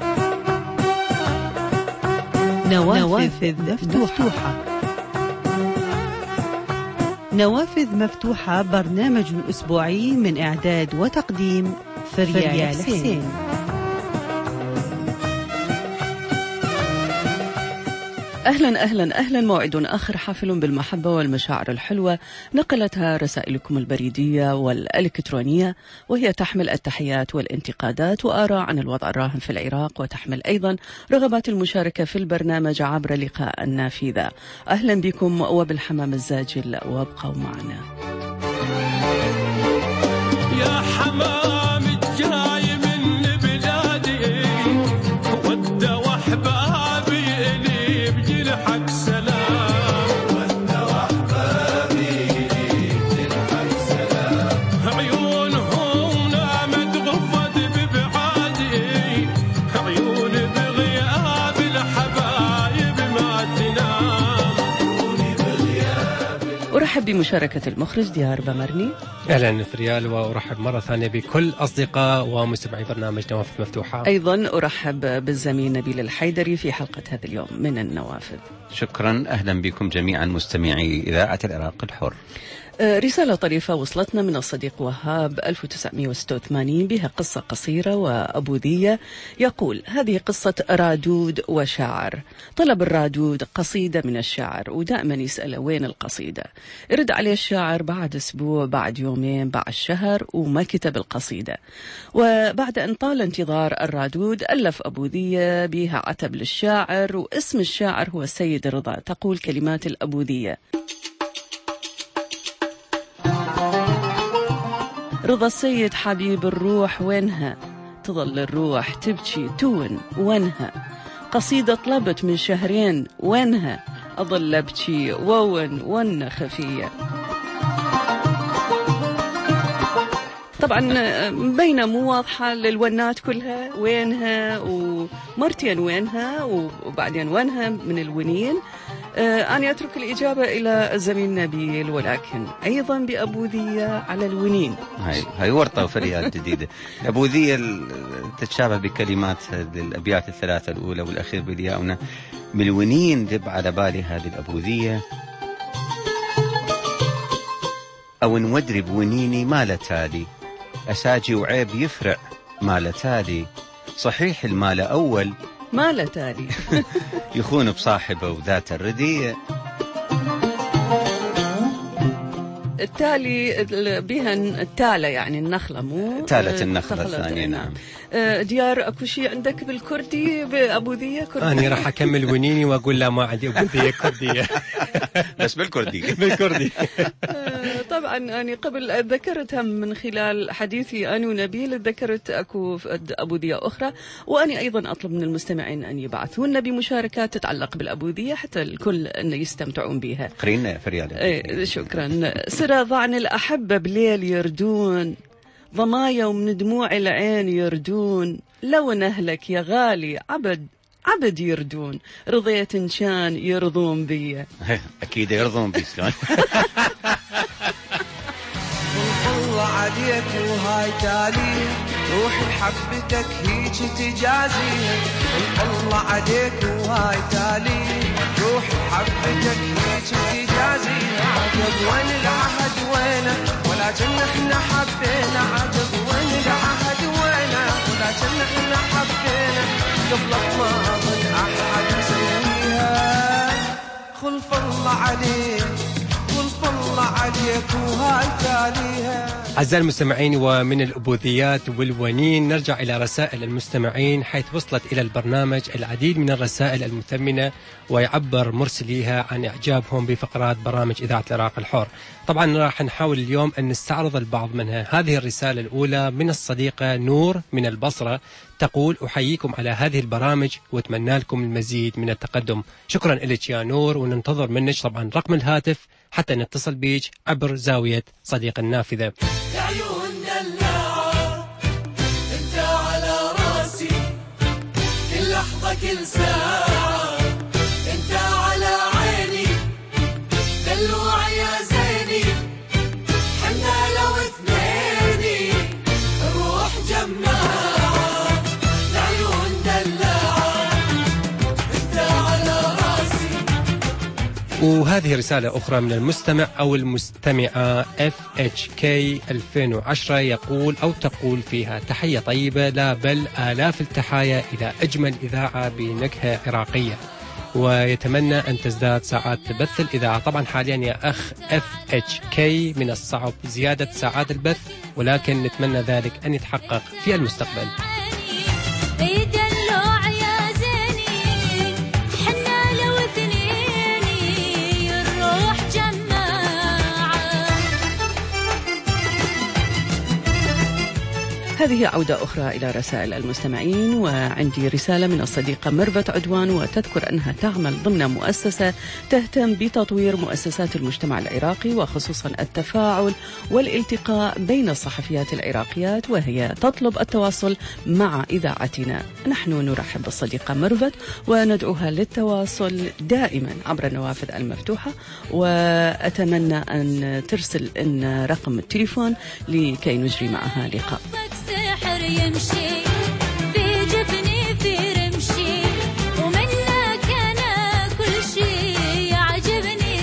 نوافذ مفتوحة. نوافذ مفتوحة برنامج أسبوعي من إعداد وتقديم فريال حسين. أهلا موعد آخر حافل بالمحبة والمشاعر الحلوة نقلتها رسائلكم البريدية والإلكترونية، وهي تحمل التحيات والانتقادات وآراء عن الوضع الراهن في العراق، وتحمل أيضا رغبات المشاركة في البرنامج عبر لقاء نافذة. أهلا بكم وبالحمام الزاجل، وابقوا معنا. يا حمام الجاي من بلادي ود وحبابي إلي بجرحك سلام، ود وحبابي إلي بجرحك سلام، عيونهم نامت غفت ببعادي، عيون بغياب الحبايب ما تنام، عيوني بغياب. أرحب بمشاركة المخرج ديار بمرني. أهلا فريال، وأرحب مرة ثانية بكل أصدقاء ومستمعي برنامج نوافذ مفتوحة. أيضا أرحب بالزميل نبيل الحيدري في حلقة هذا اليوم من النوافذ. شكرا، أهلا بكم جميعا مستمعي إذاعة العراق الحر. رسالة طريفة وصلتنا من الصديق وهاب 1986 بها قصة قصيرة وأبوذية. يقول: هذه قصة رادود وشاعر. طلب الرادود قصيدة من الشاعر، ودائما يسأله وين القصيدة. يرد عليه الشاعر بعد أسبوع، بعد يومين، بعد شهر، وما كتب القصيدة. وبعد أن طال انتظار الرادود ألف أبوذية بها عتب للشاعر، واسم الشاعر هو السيد رضا. تقول كلمات الأبوذية: رضا السيد حبيب الروح وينها، تظل الروح تبكي تون وينها، قصيدة طلبت من شهرين وينها، أظل أبكي ون خفية. طبعا بينه مو واضحة للونات كلها وينها، ومرتين وينها، وبعدين وينها من الونين. أنا أترك الإجابة إلى الزميل نبيل، ولكن أيضا بأبوذية على الونين. هاي ورطة وفريات جديدة. أبوذية تتشابه بكلمات الأبيات الثلاثة الأولى والأخير بدياؤنا. بالونين دب على بالي هذه الأبوذية: أو نودري بونيني ما لتالي، أساجي وعيب يفرع ما لتالي، صحيح المال أول ما لتالي يخون بصاحبه وذات الردية. التالي بها التالة، يعني النخلة، مو تالة النخلة الثانية. نعم. ديار، أكو شيء عندك بالكردي بأبوذية كردية؟ أنا راح أكمل ونيني وأقول لا ما عندي أبوذية كردية بس بالكردي. بالكردي. طبعا أنا قبل ذكرتها من خلال حديثي أنا ونبيل، ذكرت أكو أبوذية أخرى، وأنا أيضا أطلب من المستمعين أن يبعثون بمشاركات تتعلق بالأبوذية حتى الكل أن يستمتعون بها. قرينا فريال. شكرا. سرى ضعن الأحبة بليل يردون، ضمايا ومن دموع العين يردون، لو نهلك يا غالي عبد يردون، رضيت إن كان يرضون بي. أكيد يرضون بي. شلون؟ الله عليك وهاي تالي، روحي حبتك هيك تجازيها. الله عليك وهاي تالي، روحي حبتك هيك تجازيها. عجب وين العهد وينه، ولكن احنا حبينا. عجب وين العهد وينه، ولكن احنا حبينا. قبلك ما اظن احد يسويها. خلف الله عليك، خلف الله عليك وهاي تاليها. أعزائي المستمعين، ومن الأبوذيات والونين نرجع إلى رسائل المستمعين، حيث وصلت إلى البرنامج العديد من الرسائل المثمنة، ويعبر مرسليها عن إعجابهم بفقرات برامج إذاعة العراق الحر. طبعا راح نحاول اليوم أن نستعرض البعض منها. هذه الرسالة الأولى من الصديقة نور من البصرة، تقول: أحييكم على هذه البرامج وأتمنى لكم المزيد من التقدم. شكرا لك يا نور، وننتظر منك طبعا رقم الهاتف حتى نتصل بيك عبر زاوية صديق النافذة. يا عيون دلعة انت على راسي، كل لحظة كل ساعة انت على عيني، دلوع يا زيني، حنا لو اثنيني الروح جنبي. شماعة العيون دلاعة انت على راسي. وهذه رسالة أخرى من المستمع أو المستمعة FHK 2010 يقول أو تقول فيها: تحية طيبة، لا بل آلاف التحايا إلى أجمل إذاعة بنكهة عراقية، ويتمنى أن تزداد ساعات بث الإذاعة. طبعا حاليا يا أخ FHK من الصعب زيادة ساعات البث، ولكن نتمنى ذلك أن يتحقق في المستقبل. هذه عودة أخرى إلى رسائل المستمعين، وعندي رسالة من الصديقة ميرفت عدوان، وتذكر أنها تعمل ضمن مؤسسة تهتم بتطوير مؤسسات المجتمع العراقي وخصوصا التفاعل والالتقاء بين الصحفيات العراقيات، وهي تطلب التواصل مع إذاعتنا. نحن نرحب بالصديقة ميرفت وندعوها للتواصل دائما عبر النوافذ المفتوحة، وأتمنى أن ترسل إن رقم التليفون لكي نجري معها لقاء. سحر يمشي في جفني في رمشي، ومن لك أنا كل شي يعجبني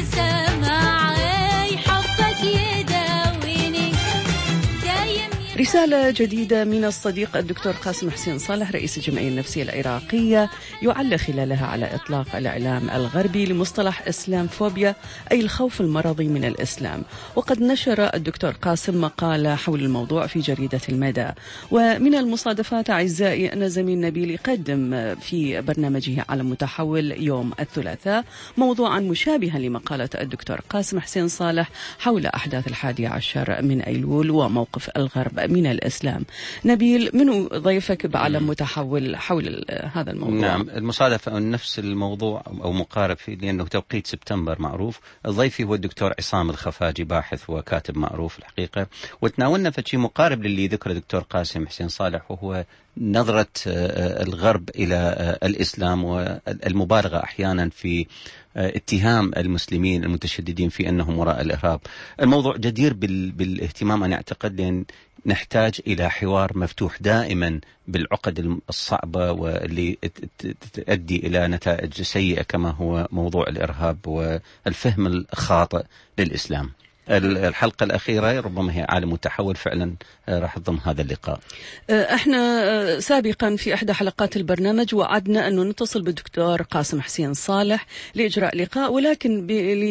سماعي، حبك يداويني دايم. رسالة جديدة من الصديق الدكتور قاسم حسين صالح رئيس الجمعية النفسية العراقية، يعلق خلالها على إطلاق الإعلام الغربي لمصطلح إسلام فوبيا، أي الخوف المرضي من الإسلام. وقد نشر الدكتور قاسم مقالة حول الموضوع في جريدة المدى. ومن المصادفات أعزائي أن زميل نبيل يقدم في برنامجه على متحول يوم الثلاثاء موضوعا مشابها لمقالة الدكتور قاسم حسين صالح حول أحداث 11 من أيلول وموقف الغرب من الإسلام. نبيل، من ضيفك على متحول حول هذا الموضوع؟ نعم، المصادفة نفس الموضوع أو مقارب فيه، لأنه توقيت سبتمبر معروف. ضيفي هو الدكتور عصام الخفاجي، باحث وكاتب معروف الحقيقة، وتناولنا في شيء مقارب للي ذكر الدكتور قاسم حسين صالح، وهو نظرة الغرب إلى الإسلام والمبالغة أحيانا في اتهام المسلمين المتشددين في أنهم وراء الإرهاب. الموضوع جدير بالاهتمام أنا أعتقد، لأن نحتاج إلى حوار مفتوح دائما بالعقد الصعبة واللي تؤدي إلى نتائج سيئة كما هو موضوع الإرهاب والفهم الخاطئ للإسلام. الحلقة الأخيرة ربما هي عالم متحول، فعلا راح تضم هذا اللقاء. احنا سابقا في إحدى حلقات البرنامج وعدنا أنه نتصل بالدكتور قاسم حسين صالح لإجراء لقاء، ولكن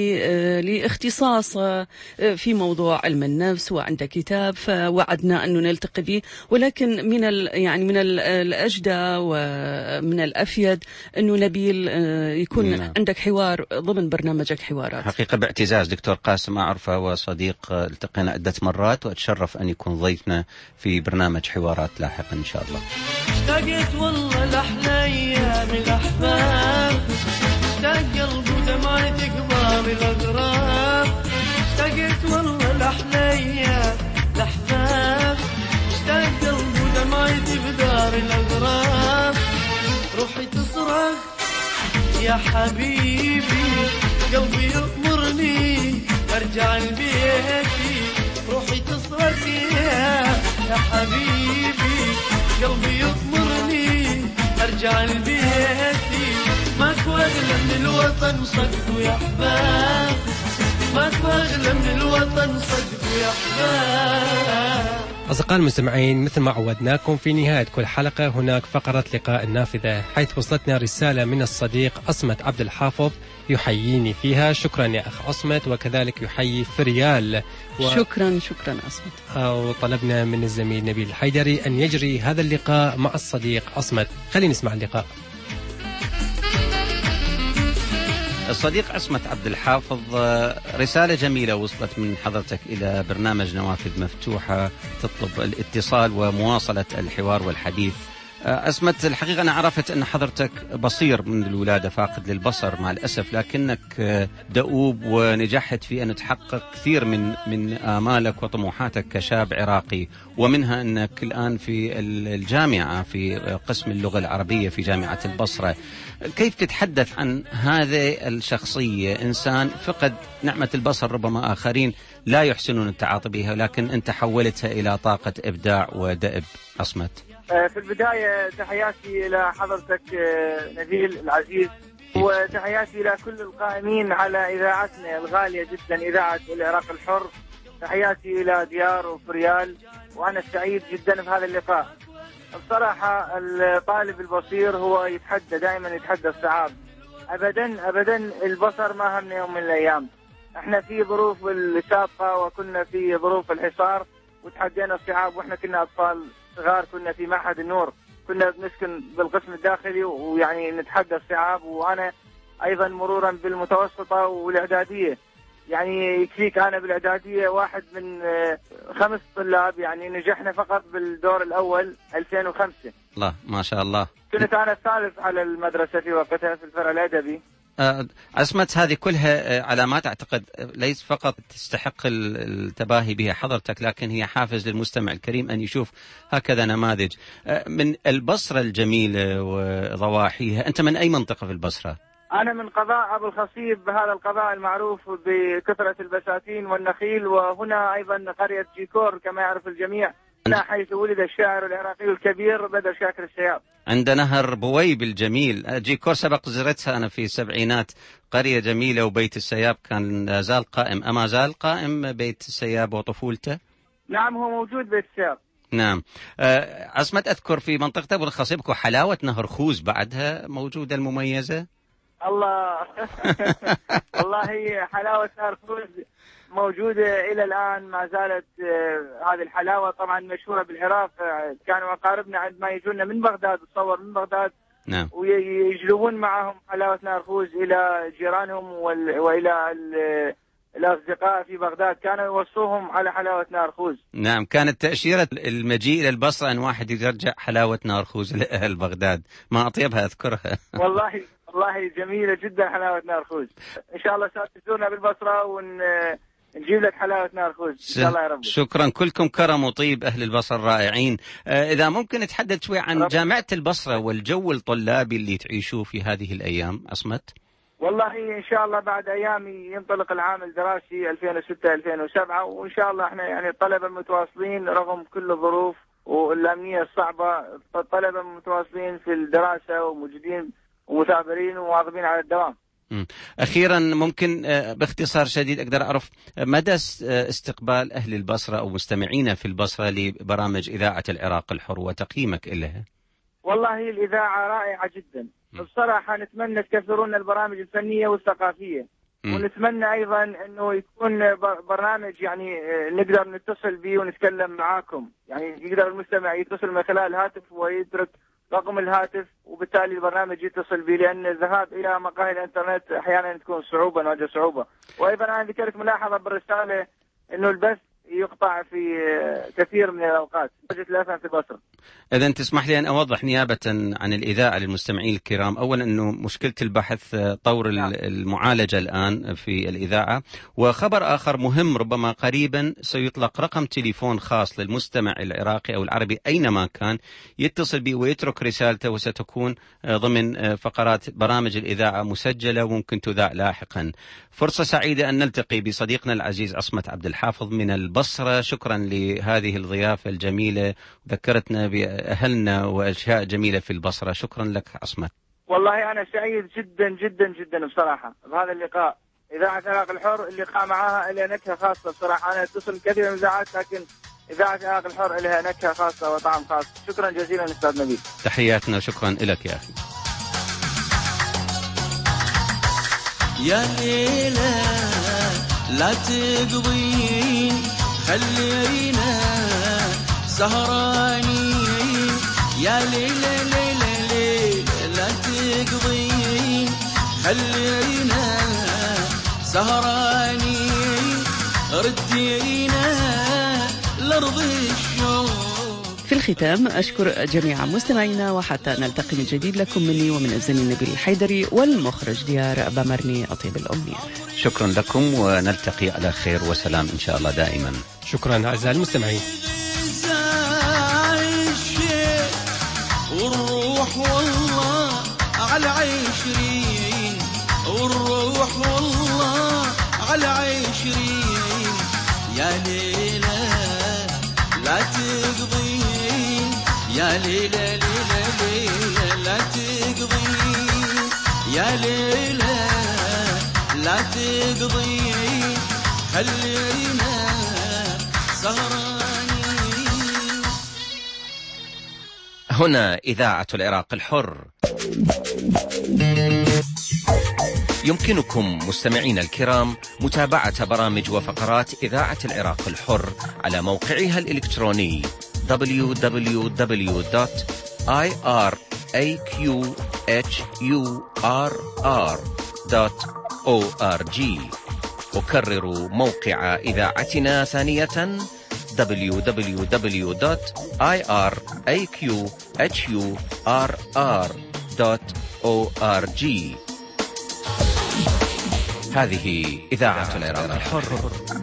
لاختصاص في موضوع علم النفس وعنده كتاب، فوعدنا أنه نلتقي به. ولكن من الأجدى ومن الأفيد أنه نبيل يكون عندك حوار ضمن برنامجك حوارات. حقيقة باعتزاز دكتور قاسم، أعرفه وصديق، التقينا عدة مرات، وأتشرف أن يكون ضيفنا في برنامج حوارات لاحقا إن شاء الله. اشتقت والله لأحلى أيام الأحباب، اشتاق قلبي ودمعتك ضام الأغراب، اشتقت والله لأحلى أيام الأحباب، اشتاق قلبي ودمعتي بدار الأغراب، روحي تصرخ يا حبيبي، قلبي يأمرني ارجع لبيتي، روحي تصرخ يا حبيبي، قلبي يأمرني ارجع لبيتي، ماكو اغلى من الوطن صدق يا احباب، ماكو اغلى من الوطن صدق يا احباب. أصدقائي المستمعين، مثل ما عودناكم في نهاية كل حلقة هناك فقرة لقاء النافذة، حيث وصلتنا رسالة من الصديق عصمت عبد الحافظ يحييني فيها. شكرا يا أخ عصمت، وكذلك يحيي فريال شكرا عصمت. وطلبنا من الزميل نبيل الحيدري أن يجري هذا اللقاء مع الصديق عصمت. خلينا نسمع اللقاء. الصديق عصمت عبد الحافظ، رسالة جميلة وصلت من حضرتك إلى برنامج نوافذ مفتوحة، تطلب الاتصال ومواصلة الحوار والحديث. عصمت، الحقيقة أنا عرفت أن حضرتك بصير من الولادة، فاقد للبصر مع الأسف، لكنك دؤوب ونجحت في أن تحقق كثير من آمالك وطموحاتك كشاب عراقي، ومنها أنك الآن في الجامعة في قسم اللغة العربية في جامعة البصرة. كيف تتحدث عن هذه الشخصية، إنسان فقد نعمة البصر ربما آخرين، لا يحسنون التعاطي بها، لكن أنت حولتها إلى طاقة إبداع ودأب. عصمت، في البداية تحياتي إلى حضرتك نبيل العزيز، وتحياتي إلى كل القائمين على إذاعتنا الغالية جدا إذاعة العراق الحر. تحياتي إلى ديار وفريال، وأنا سعيد جدا في هذا اللقاء. بصراحة الطالب البصير هو يتحدى دائما، يتحدى الصعاب. أبدا البصر ما همنا يوم من الأيام. احنا في ظروف السابقة وكنا في ظروف الحصار وتحدينا الصعاب، واحنا كنا أطفال صغار، كنا في معهد النور، كنا بنسكن بالقسم الداخلي ويعني نتحدى الصعاب. وأنا أيضا مرورا بالمتوسطة والإعدادية، يعني يكفيك أنا بالإعدادية واحد من 5 طلاب يعني نجحنا فقط بالدور الأول 2005. الله ما شاء الله. كنت أنا الثالث على المدرسة في وقتها في الفرع الأدبي. عصمت، هذه كلها علامات أعتقد ليس فقط تستحق التباهي بها حضرتك، لكن هي حافز للمستمع الكريم أن يشوف هكذا نماذج من البصرة الجميلة وضواحيها. أنت من أي منطقة في البصرة؟ أنا من قضاء أبو الخصيب، بهذا القضاء المعروف بكثرة البساتين والنخيل، وهنا أيضا قرية جيكور كما يعرف الجميع، هنا حيث ولد الشاعر العراقي الكبير بدر شاكر السياب. عند نهر بويب الجميل. جيكور سبق زرتها أنا في السبعينات، قرية جميلة، وبيت السياب كان زال قائم. أما زال قائم بيت السياب وطفولته؟ نعم هو موجود بيت السياب. نعم. عصمت، أذكر في منطقة أبو الخصيب وحلاوة نهر خوز بعدها موجودة المميزة. الله والله حلاوة نهر خوز موجودة إلى الآن، ما زالت هذه الحلاوة طبعا مشهورة بالعراق. كانوا أقاربنا عندما يجونا من بغداد، تصور من بغداد، نعم، ويجلبون معهم حلاوة نهر خوز إلى جيرانهم وإلى الأصدقاء في بغداد، كانوا يوصوهم على حلاوة نهر خوز. نعم، كانت تأشيرة المجيء إلى البصرة أن واحد يرجع حلاوة نهر خوز لأهل بغداد، ما أطيبها أذكرها. والله جميلة جدا حلاوة نهر خوز. إن شاء الله ساتزورنا بالبصرة ونجيب لك حلاوة نهر خوز إن شاء الله يا رب. شكرا، كلكم كرم وطيب أهل البصرة رائعين. إذا ممكن نتحدث شوي عن جامعة البصرة والجو الطلابي اللي تعيشوه في هذه الأيام. عصمت، والله إن شاء الله بعد أيام ينطلق العام الدراسي 2006-2007، وإن شاء الله إحنا يعني الطلبة متواصلين رغم كل الظروف والأمنية الصعبة. الطلبة متواصلين في الدراسة وموجودين ومثابرين ومواظبين على الدوام. أخيرا ممكن باختصار شديد أقدر أعرف مدى استقبال أهل البصرة أو مستمعين في البصرة لبرامج إذاعة العراق الحر وتقييمك لها؟ والله الإذاعة رائعة جدا بصراحة. نتمنى تكثرون البرامج الفنية والثقافية، ونتمنى أيضا أنه يكون برنامج يعني نقدر نتصل به ونتكلم معاكم، يعني يقدر المستمع يتصل من خلال الهاتف ويترك رقم الهاتف، وبالتالي البرنامج يتصل به، لأن الذهاب إلى مقاهي الإنترنت أحيانا تكون صعوبة، نواجه صعوبة. وأيضا أنا ذكرت ملاحظة بالرسالة أنه البث يقطع في كثير من الأوقات في البصرة. إذن تسمح لي أن أوضح نيابة عن الإذاعة للمستمعين الكرام، أولا أنه مشكلة البحث طور المعالجة الآن في الإذاعة، وخبر آخر مهم ربما قريبا سيطلق رقم تليفون خاص للمستمع العراقي أو العربي أينما كان يتصل به ويترك رسالته، وستكون ضمن فقرات برامج الإذاعة مسجلة وممكن تذاع لاحقا. فرصة سعيدة أن نلتقي بصديقنا العزيز عصمت عبد الحافظ من البصرة. شكرا لهذه الضيافة الجميلة، ذكرتنا بأهلنا وأشياء جميلة في البصرة. شكرا لك عصمت. والله أنا سعيد جدا جدا جدا بصراحة بهذا اللقاء. إذاعة العراق الحر اللقاء معها لها نكهة خاصة بصراحة. أنا اتصل كثير من الإذاعات، لكن إذاعة العراق الحر لها نكهة خاصة وطعم خاص. شكرا جزيلا أستاذ نبيل. تحياتنا وشكرا لك يا أخي. يا ليلى لا تقضين خلينا سهرانين، يا ليلى ليلى ليلى لا تقضين خلينا سهرانين، ردينا لأرض الشوق. في الختام أشكر جميع مستمعينا، وحتى نلتقي من جديد لكم مني ومن الزميل نبيل الحيدري والمخرج ديار بامرني أطيب الأمنيات. شكرا لكم ونلتقي على خير وسلام إن شاء الله دائما. شكرا أعزائي المستمعين. والروح والله على 20 والروح والله على 20 يا ليلى ليلى ليلى لا تقضي يا ليلى لا تقضي خلينا سهرانين. هنا إذاعة العراق الحر. يمكنكم مستمعينا الكرام متابعة برامج وفقرات إذاعة العراق الحر على موقعها الإلكتروني www.iraqhurr.org. أكرر موقع إذاعتنا ثانية www.iraqhurr.org. هذه إذاعة العراق الحر.